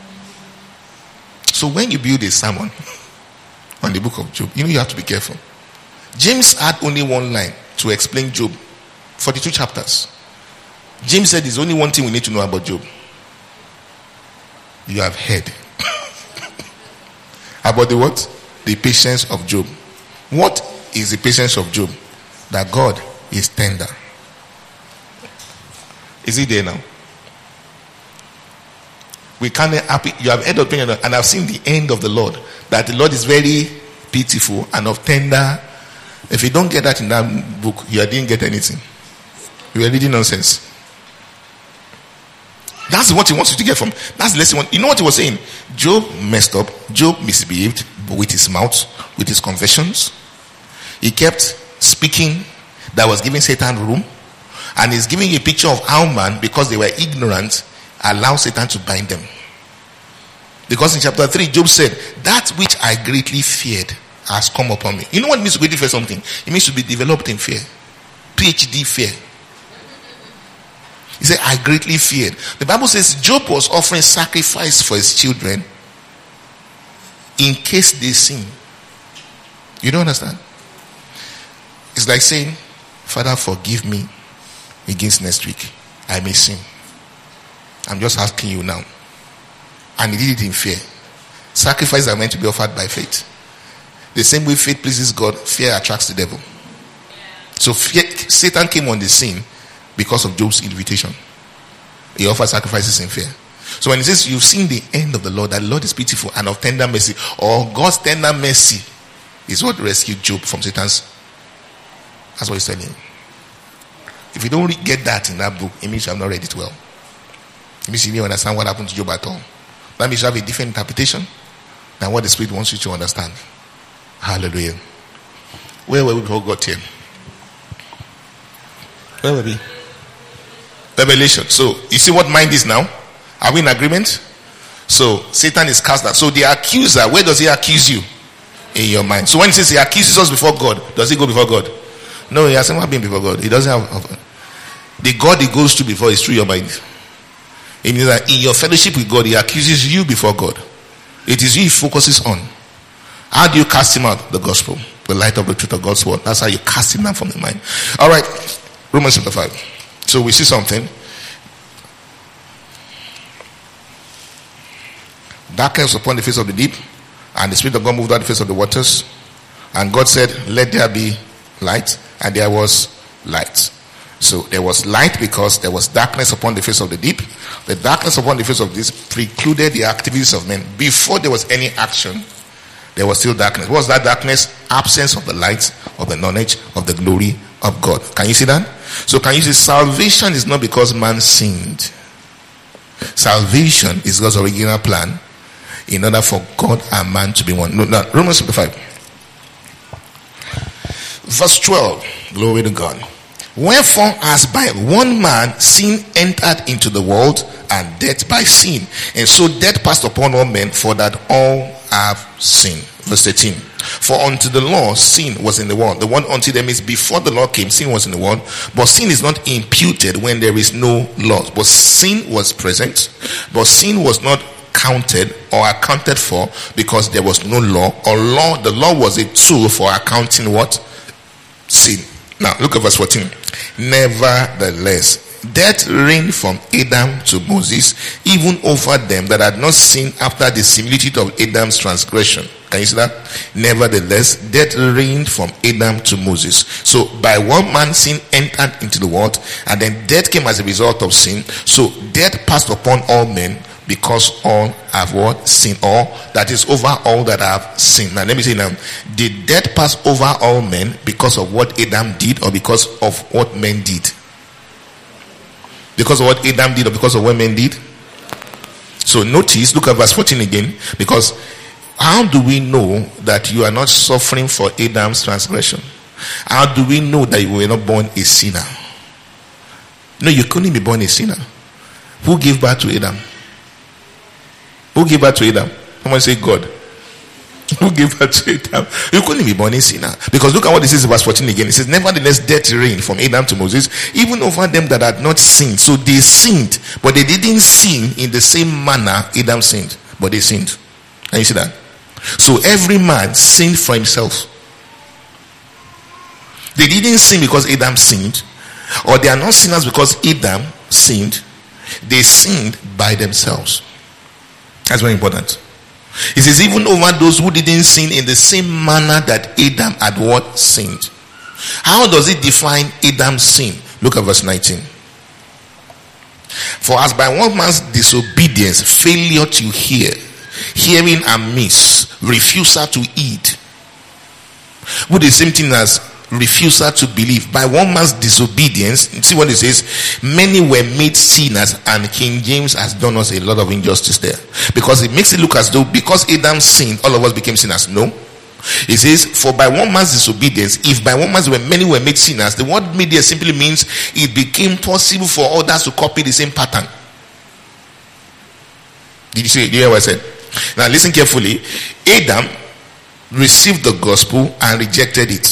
A: So when you build a sermon on the book of Job, you know you have to be careful. James had only one line to explain Job. 42 chapters. James said there's only one thing we need to know about Job. You have heard. About the what? The patience of Job. What is the patience of Job? That God is tender. Is he there now? We can't happy. You have heard of pain, and I've seen the end of the Lord. That the Lord is very pitiful and of tender. If you don't get that in that book, you didn't get anything. You are reading nonsense. That's what he wants you to get from. That's the lesson. You know what he was saying? Job messed up. Job misbehaved with his mouth, with his confessions. He kept speaking that was giving Satan room. And he's giving you a picture of how man, because they were ignorant, allow Satan to bind them. Because in chapter 3, Job said, that which I greatly feared has come upon me. You know what it means to greatly fear something? It means to be developed in fear. PhD fear. He said, I greatly feared. The Bible says Job was offering sacrifice for his children in case they sin. You don't understand? It's like saying, Father, forgive me against next week. I may sin. I'm just asking you now. And he did it in fear. Sacrifices are meant to be offered by faith. The same way faith pleases God, fear attracts the devil. So Satan came on the scene because of Job's invitation. He offered sacrifices in fear. So when he says you've seen the end of the Lord, that the Lord is pitiful and of tender mercy, or God's tender mercy is what rescued Job from Satan's. That's what he's telling you. If you don't get that in that book, it means you have not read it well. It means you didn't understand what happened to Job at all. That means you have a different interpretation than what the Spirit wants you to understand. Hallelujah. Where were we before God here? Where were we? Revelation. So you see what mind is now? Are we in agreement? So Satan is cast out. So the accuser, where does he accuse you? In your mind. So when he says he accuses us before God, does he go before God? No, he has never been before God. He doesn't have. The God he goes to before is through your mind. It means that in your fellowship with God, he accuses you before God. It is you he focuses on. How do you cast him out? The gospel. The light of the truth of God's word. That's how you cast him out from the mind. Alright. Romans chapter 5. So we see something. Darkness upon the face of the deep, and the Spirit of God moved out the face of the waters. And God said, let there be light, and there was light. So there was light because there was darkness upon the face of the deep. The darkness upon the face of this precluded the activities of men. Before there was any action, there was still darkness. What was that darkness? Absence of the light, of the knowledge, of the glory of God. Can you see that? So can you see salvation is not because man sinned. Salvation is God's original plan in order for God and man to be one. No, Romans chapter 5. Verse 12. Glory to God. Wherefore, as by one man sin entered into the world, and death by sin, and so death passed upon all men, for that all have sinned. Verse 13. For unto the law sin was in the world. The one unto them is before the law came, sin was in the world. But sin is not imputed when there is no law. But sin was present. But sin was not counted or accounted for because there was no law. The law was a tool for accounting what? Sin. Now look at verse 14. Nevertheless, death reigned from Adam to Moses, even over them that had not sinned after the similitude of Adam's transgression. Can you see that? Nevertheless, death reigned from Adam to Moses. So by one man sin entered into the world, and then death came as a result of sin. So death passed upon all men because all have what? Sinned. Or that is over all that have sinned. Now let me say now, did death pass over all men because of what Adam did, or because of what men did? Because of what Adam did, or because of what men did? So notice, look at verse 14 again. Because how do we know that you are not suffering for Adam's transgression? How do we know that you were not born a sinner? No, you couldn't be born a sinner. Who gave birth to Adam? Who gave birth to Adam? Someone say God. Who gave birth to Adam? You couldn't be born a sinner. Because look at what it says in verse 14 again. It says, nevertheless death reigned from Adam to Moses, even over them that had not sinned. So they sinned, but they didn't sin in the same manner Adam sinned. But they sinned. Can you see that? So every man sinned for himself. They didn't sin because Adam sinned, or they are not sinners because Adam sinned. They sinned by themselves. That's very important. It says even over those who didn't sin in the same manner that Adam had what? Sinned. How does it define Adam's sin? Look at verse 19. For as by one man's disobedience, failure to hear, hearing amiss, refusal to heed, would the same thing as refusal to believe. By one man's disobedience, see what it says, many were made sinners, and King James has done us a lot of injustice there, because it makes it look as though because Adam sinned, all of us became sinners. No, it says, for by one man's disobedience, if by one man's many were made sinners, the word made there simply means it became possible for others to copy the same pattern. Did you hear what I said? Now listen carefully. Adam received the gospel and rejected it.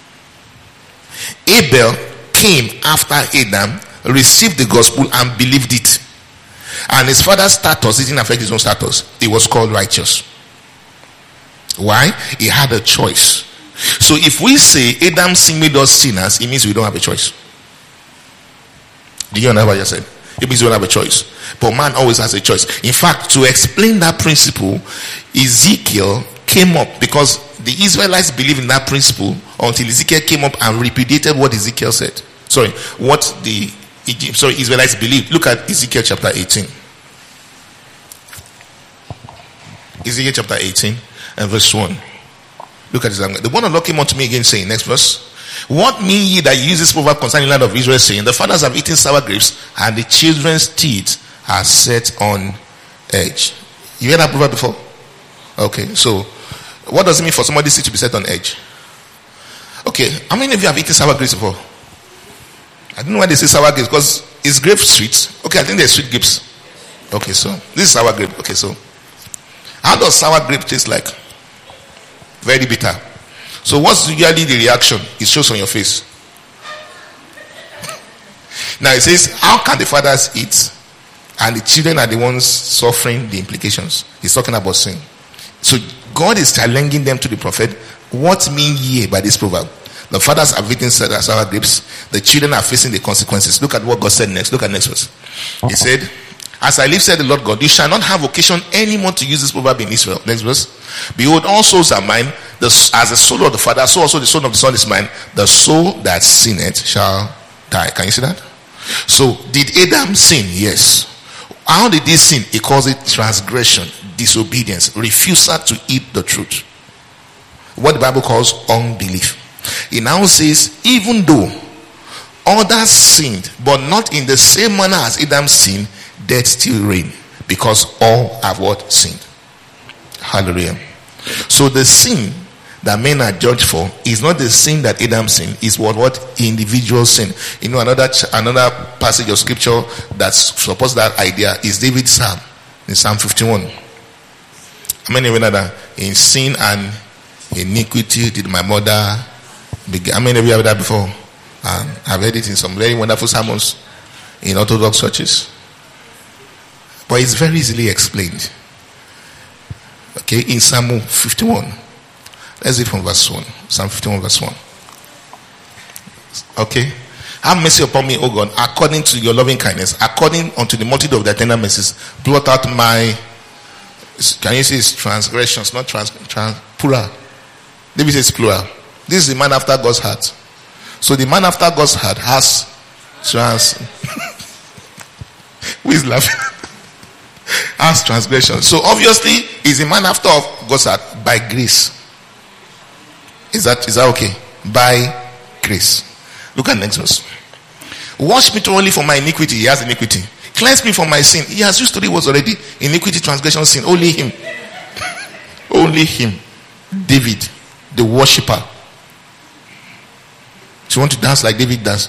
A: Abel came after Adam, received the gospel and believed it, and his father's status didn't affect his own status. He was called righteous. Why? He had a choice. So if we say Adam's sin made us sinners, it means we don't have a choice. Do you understand what I said? It means you don't have a choice. But man always has a choice. In fact, to explain that principle, Ezekiel came up because the Israelites believed in that principle until Ezekiel came up and repudiated what Ezekiel said. What the Israelites believed. Look at Ezekiel chapter 18. Ezekiel chapter 18 and verse 1. Look at this. The one of the Lord came unto me again, saying, next verse. What mean ye that you use this proverb concerning the land of Israel, saying, the fathers have eaten sour grapes, and the children's teeth are set on edge? You heard that proverb before? Okay, so what does it mean for somebody's teeth to be set on edge? Okay, how many of you have eaten sour grapes before? I don't know why they say sour grapes, because is grape sweet? Okay, I think they're sweet grapes. Okay, so this is sour grape. Okay, so how does sour grape taste like? Very bitter. So what's usually the reaction? It shows on your face. Now it says, how can the fathers eat and the children are the ones suffering the implications? He's talking about sin. So God is challenging them to the prophet. What mean ye by this proverb? The fathers have eaten sour grapes. The children are facing the consequences. Look at what God said next. Look at next verse. He said, as I live, said the Lord God, you shall not have occasion anymore to use this proverb in Israel. Next verse. Behold, all souls are mine. As the soul of the Father, so also the soul of the Son is mine. The soul that sinneth shall die. Can you see that? So, did Adam sin? Yes. How did he sin? He calls it transgression, disobedience, refusal to eat the truth. What the Bible calls unbelief. It now says, even though others sinned, but not in the same manner as Adam sinned, death still reigned, because all have what? Sinned. Hallelujah. So the sin that men are judged for is not the sin that Adam sinned, is what individual sin. You know, another passage of scripture that supports that idea is David's psalm in Psalm 51. How many of you know that? In sin and iniquity did my mother begin? How many of you have that before? I've heard it in some very wonderful sermons in Orthodox churches. But it's very easily explained. Okay, in Psalm 51. Let's read from verse 1. Psalm 51 verse 1. Okay. Have mercy upon me, O God, according to your loving kindness, according unto the multitude of thy tender mercies. Blot out my, can you say it's transgressions, not plural. David says plural. This is the man after God's heart. So the man after God's heart has who is laughing? Has transgression. So obviously is a man after God's heart by grace. Is that okay? By grace. Look at next verse. Wash me thoroughly from my iniquity. He has iniquity. Cleanse me from my sin. He has used 3 words already. Iniquity, transgression, sin. Only him. Only him. David, the worshipper. Do you want to dance like David does?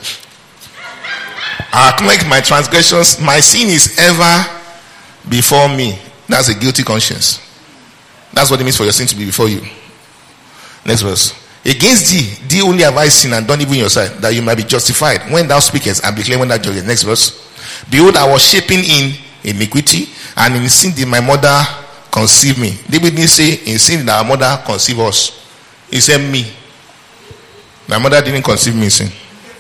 A: I acknowledge my transgressions. My sin is ever before me. That's a guilty conscience. That's what it means for your sin to be before you. Next verse. Against thee only have I sinned and done evil in your sight, that you might be justified when thou speakest and declare when thou judgest. Next verse. Behold, I was shapen in iniquity, and in sin did my mother conceive me. David didn't say in sin did our mother conceive us. He said me. My mother didn't conceive me in sin.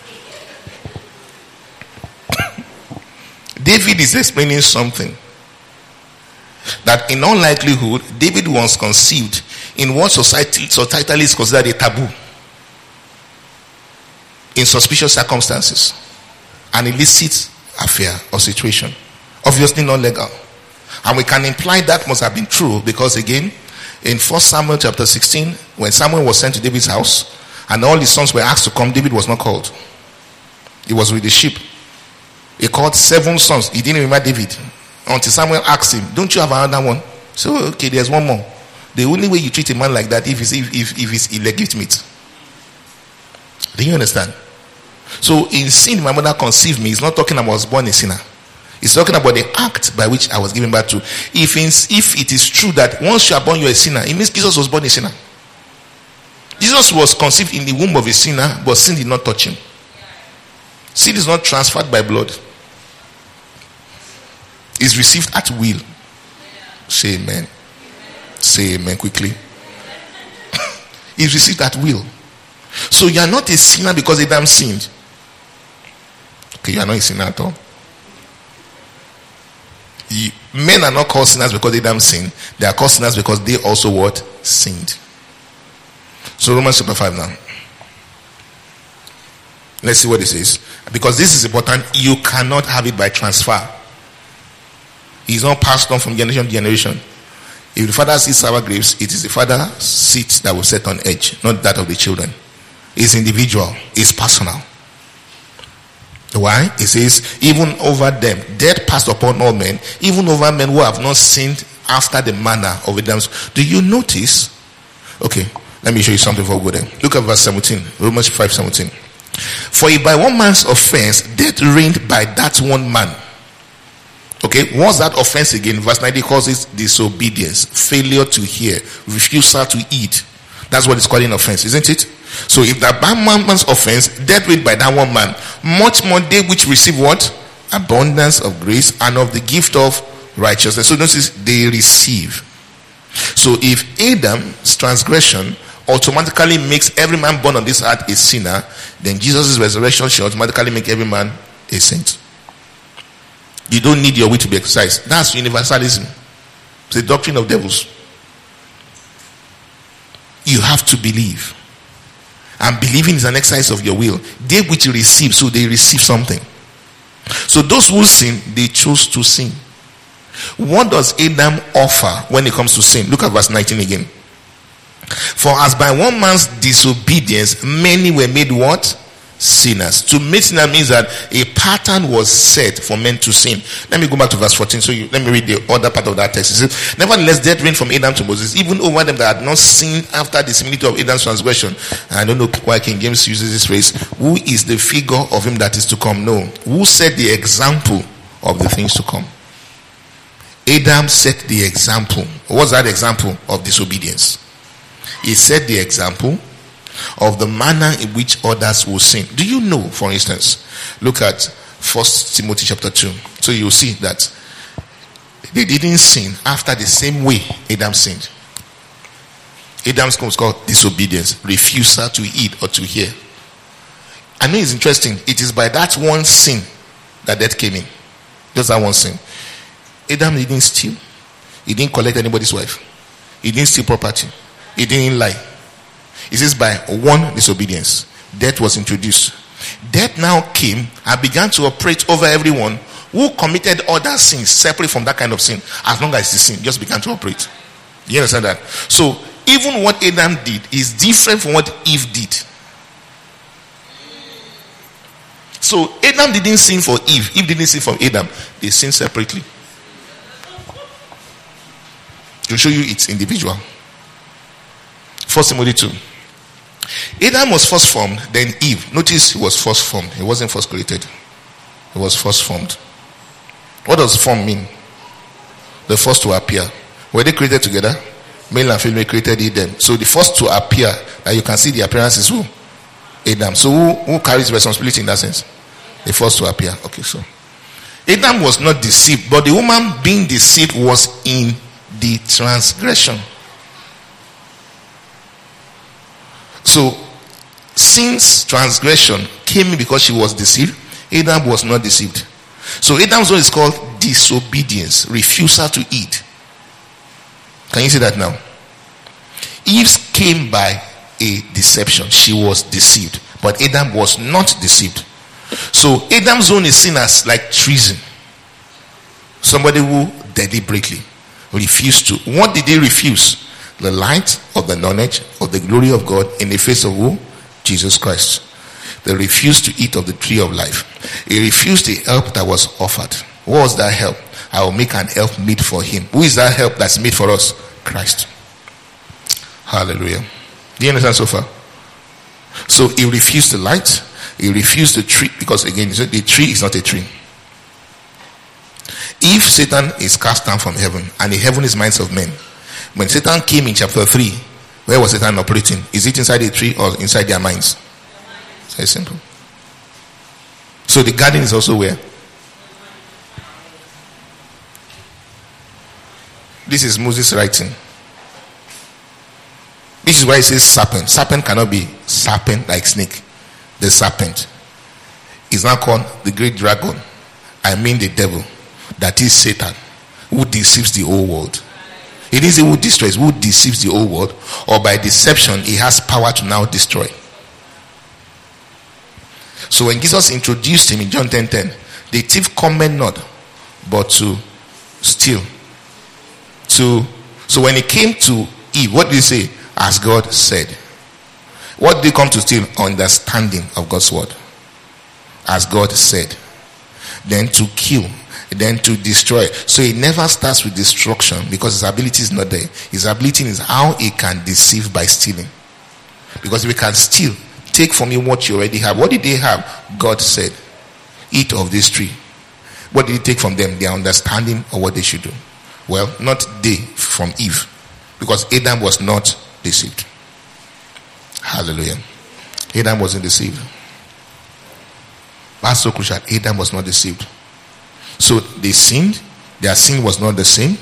A: David is explaining something. That in all likelihood, David was conceived in what societally is considered a taboo, in suspicious circumstances, an illicit affair or situation, obviously not legal. And we can imply that must have been true because again, in 1 Samuel chapter 16, when Samuel was sent to David's house and all his sons were asked to come, David was not called. He was with the sheep. He called 7 sons. He didn't remember David until Samuel asked him, don't you have another one? So okay, there's one more. The only way you treat a man like that if it's illegitimate. Do you understand? So in sin my mother conceived me, it's not talking about I was born a sinner. It's talking about the act by which I was given birth to. If it is true that once you are born you're a sinner, it means Jesus was born a sinner. Jesus was conceived in the womb of a sinner, but sin did not touch him. Sin is not transferred by blood. It's received at will. Say amen. Say amen quickly. It's received at will. So you are not a sinner because Adam sinned. Okay, you are not a sinner at all. Men are not called sinners because Adam sinned. They are called sinners because they also what? Sinned. So Romans chapter 5 now. Let's see what it says. Because this is important. You cannot have it by transfer. It's not passed on from generation to generation. If the father sees sour grapes, it is the father's seed that will set on edge, not that of the children. It's individual. It's personal. Why? It says, even over them, death passed upon all men, even over men who have not sinned after the manner of Adam's. Do you notice? Okay, let me show you something before we go there. Look at verse 17, Romans 5:17. For if by one man's offense, death reigned by that one man. Okay, what's that offense again? Verse 90 calls it disobedience, failure to hear, refusal to eat. That's what it's calling offense, isn't it? So if that by one man's offense, death reigned by that one man, much more they which receive what? Abundance of grace and of the gift of righteousness. So notice they receive. So if Adam's transgression automatically makes every man born on this earth a sinner, then Jesus' resurrection should automatically make every man a saint. You don't need your will to be exercised. That's universalism. It's the doctrine of devils. You have to believe. And believing is an exercise of your will. They which receive, so they receive something. So those who sin, they chose to sin. What does Adam offer when it comes to sin? Look at verse 19 again. For as by one man's disobedience, many were made what? Sinners. To make sinner means that a pattern was set for men to sin. Let me go back to verse 14. Let me read the other part of that text. It says, nevertheless, death reigned from Adam to Moses, even over them that had not sinned after the similitude of Adam's transgression. And I don't know why King James uses this phrase. Who is the figure of him that is to come? No. Who set the example of the things to come? Adam set the example. What's that example? Of disobedience. He set the example of the manner in which others will sin. Do you know, for instance, look at 1 Timothy chapter 2. So you'll see that they didn't sin after the same way Adam sinned. Adam's was called disobedience, refusal to eat or to hear. I know it's interesting. It is by that one sin that death came in. Just that one sin. Adam didn't steal. He didn't collect anybody's wife. He didn't steal property. He didn't lie. It says by one disobedience, death was introduced. Death now came and began to operate over everyone who committed other sins separate from that kind of sin. As long as the sin just began to operate. You understand that? So even what Adam did is different from what Eve did. So Adam didn't sin for Eve. Eve didn't sin for Adam. They sinned separately. To show you it's individual. 1 Timothy 2. Adam was first formed, then Eve. Notice he was first formed. He wasn't first created. He was first formed. What does form mean? The first to appear. Were they created together? Male and female created Eden. So the first to appear, that you can see the appearance is who? Adam. So who carries responsibility in that sense? The first to appear. Okay, so Adam was not deceived, but the woman being deceived was in the transgression. So since transgression came in because she was deceived, Adam was not deceived. So Adam's one is called disobedience, refusal to eat. Can you see that now? Eve's came by a deception. She was deceived, but Adam was not deceived. So Adam's own is seen as like treason. Somebody who deliberately refused to. What did they refuse? The light of the knowledge of the glory of God in the face of who? Jesus Christ. They refused to eat of the tree of life. He refused the help that was offered. What was that help? I will make an help meet for him. Who is that help that's made for us? Christ. Hallelujah. Do you understand so far? So he refused the light. He refused the tree, because again, the tree is not a tree. If Satan is cast down from heaven, and the heaven is minds of men, when Satan came in chapter 3, where was Satan operating? Is it inside a tree or inside their minds? It's very simple. So the garden is also where? This is Moses writing. This is why it says serpent. Serpent cannot be serpent like snake. The serpent. is now called the great dragon. I mean the devil. That is Satan, who deceives the whole world. It is he who destroys, who deceives the whole world, or by deception he has power to now destroy. So when Jesus introduced him in John 10:10, the thief cometh not but to steal. So when he came to Eve, what did he say? As God said. What did he come to steal? Understanding of God's word. As God said. Then to kill. Then to destroy. So he never starts with destruction because his ability is not there. His ability is how he can deceive by stealing. Because if he can steal, take from you what you already have. What did they have? God said, eat of this tree. What did he take from them? Their understanding of what they should do. Well, not they, from Eve. Because Adam was not deceived. Hallelujah. Adam wasn't deceived. That's so crucial. Adam was not deceived. So they sinned. Their sin was not the same.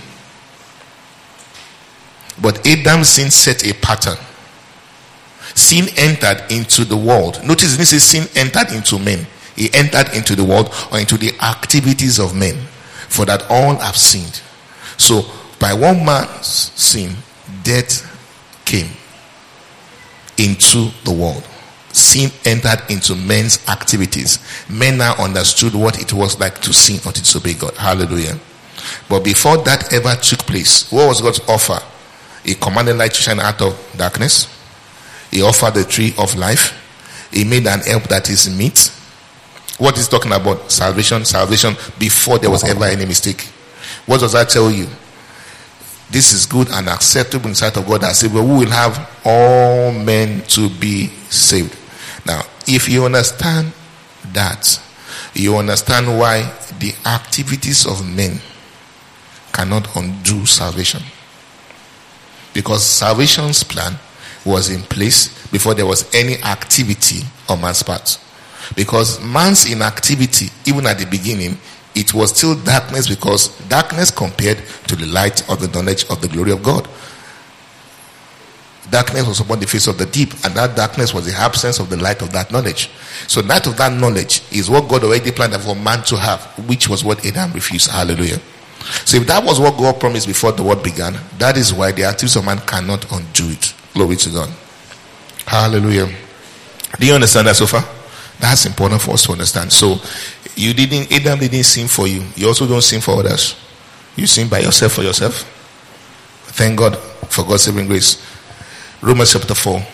A: But Adam's sin set a pattern. Sin entered into the world. Notice this is sin entered into men. He entered into the world or into the activities of men. For that all have sinned. So by one man's sin, death came into the world. Sin entered into men's activities. Men now understood what it was like to sin or to disobey God. Hallelujah. But before that ever took place, what was God's offer? He commanded light to shine out of darkness. He offered the tree of life. He made an help that is meet. What is talking about? Salvation before there was ever any mistake. What does that tell you? This is good and acceptable in the sight of God as Savior, who will have all men to be saved. Now, if you understand that, you understand why the activities of men cannot undo salvation. Because salvation's plan was in place before there was any activity on man's part. Because man's inactivity, even at the beginning, it was still darkness, because darkness compared to the light of the knowledge of the glory of God. Darkness was upon the face of the deep, and that darkness was the absence of the light of that knowledge. So light of that knowledge is what God already planned for man to have, which was what Adam refused. Hallelujah. So if that was what God promised before the world began, that is why the activities of man cannot undo it. Glory to God. Hallelujah. Do you understand that so far? That's important for us to understand. So Adam didn't sin for you. You also don't sin for others. You sin by yourself for yourself. Thank God for God's saving grace. Romans chapter 4.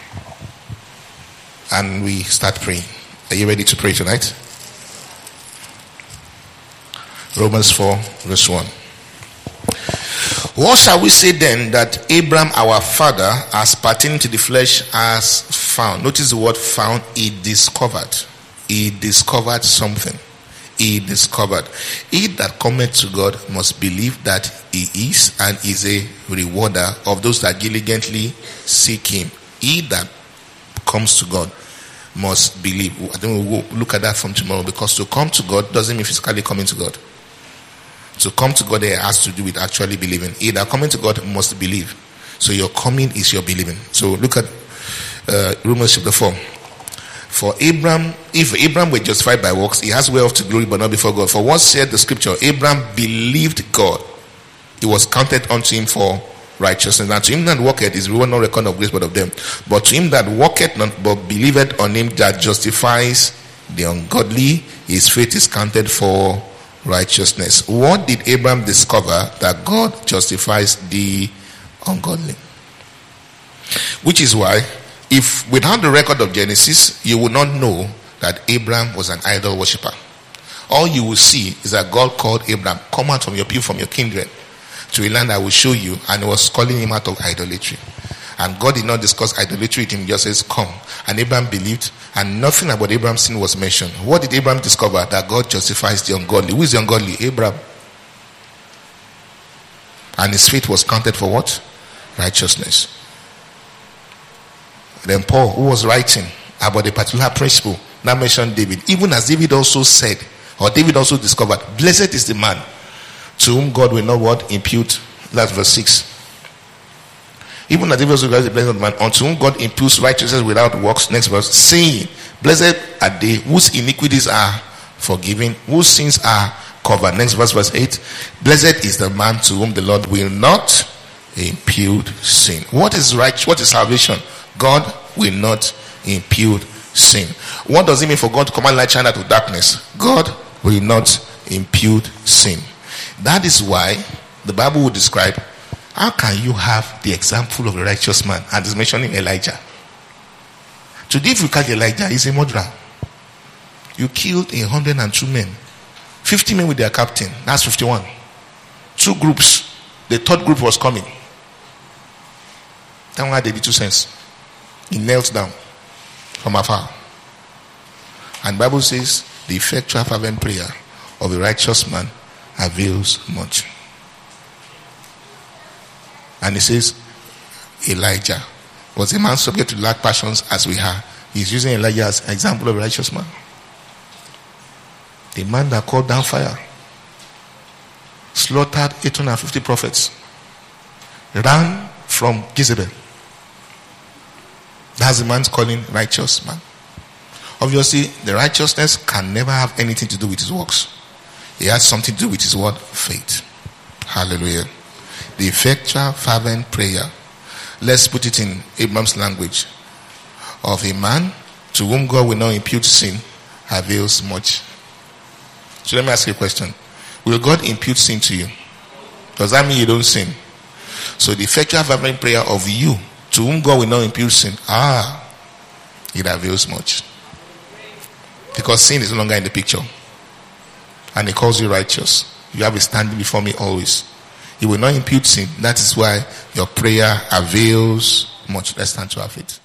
A: And we start praying. Are you ready to pray tonight? Romans 4 verse 1. What shall we say then that Abraham our father, as pertaining to the flesh, has found? Notice the word found. He discovered. He discovered something. He discovered. He that cometh to God must believe that he is and is a rewarder of those that diligently seek him. He that comes to God must believe. I think we'll look at that from tomorrow, because to come to God doesn't mean physically coming to God. To come to God, it has to do with actually believing. He that coming to God must believe. So your coming is your believing. So look at Romans chapter 4. For Abraham, if Abraham were justified by works, he has whereof to glory, but not before God. For what said the scripture? Abraham believed God. It was counted unto him for righteousness. And to him that walketh is reward not reckoned of grace, but of them. But to him that walketh not, but believeth on him that justifies the ungodly, his faith is counted for righteousness. What did Abraham discover? That God justifies the ungodly. Which is why, if without the record of Genesis, you would not know that Abraham was an idol worshipper. All you will see is that God called Abraham, come out from your people, from your kindred, to a land I will show you, and he was calling him out of idolatry. And God did not discuss idolatry with him, he just says, come. And Abraham believed, and nothing about Abraham's sin was mentioned. What did Abraham discover? That God justifies the ungodly. Who is the ungodly? Abraham. And his faith was counted for what? Righteousness. Then Paul, who was writing about a particular principle, now mentioned David. Even as David also said, or David also discovered, blessed is the man to whom God will not what? Impute. That's verse 6. Even as David also regards the blessed of the man, unto whom God imputes righteousness without works. Next verse, saying, Blessed are they whose iniquities are forgiven, whose sins are covered. Next verse 8. Blessed is the man to whom the Lord will not impute sin. What is right? What is salvation? God will not impute sin. What does it mean for God to command light shine out of darkness? God will not impute sin. That is why the Bible will describe, how can you have the example of a righteous man? And it's mentioning Elijah. Today, if you catch Elijah, he's a murderer. You killed 102 men. 50 men with their captain. That's 51. 2 groups. The third group was coming. That one had the 2 cents. He knelt down from afar. And the Bible says, the effectual fervent prayer of a righteous man avails much. And it says, Elijah was a man subject to like passions as we are. He's using Elijah as an example of a righteous man. The man that called down fire, slaughtered 850 prophets, ran from Jezebel. That's the man's calling righteous man. Obviously, the righteousness can never have anything to do with his works. It has something to do with his word, faith. Hallelujah. The effectual fervent prayer. Let's put it in Abraham's language. Of a man to whom God will not impute sin avails much. So let me ask you a question. Will God impute sin to you? Does that mean you don't sin? So the effectual fervent prayer of you to whom God will not impute sin, it avails much. Because sin is no longer in the picture. And he calls you righteous. You have a standing before me always. He will not impute sin. That is why your prayer avails much. Let's stand to our feet.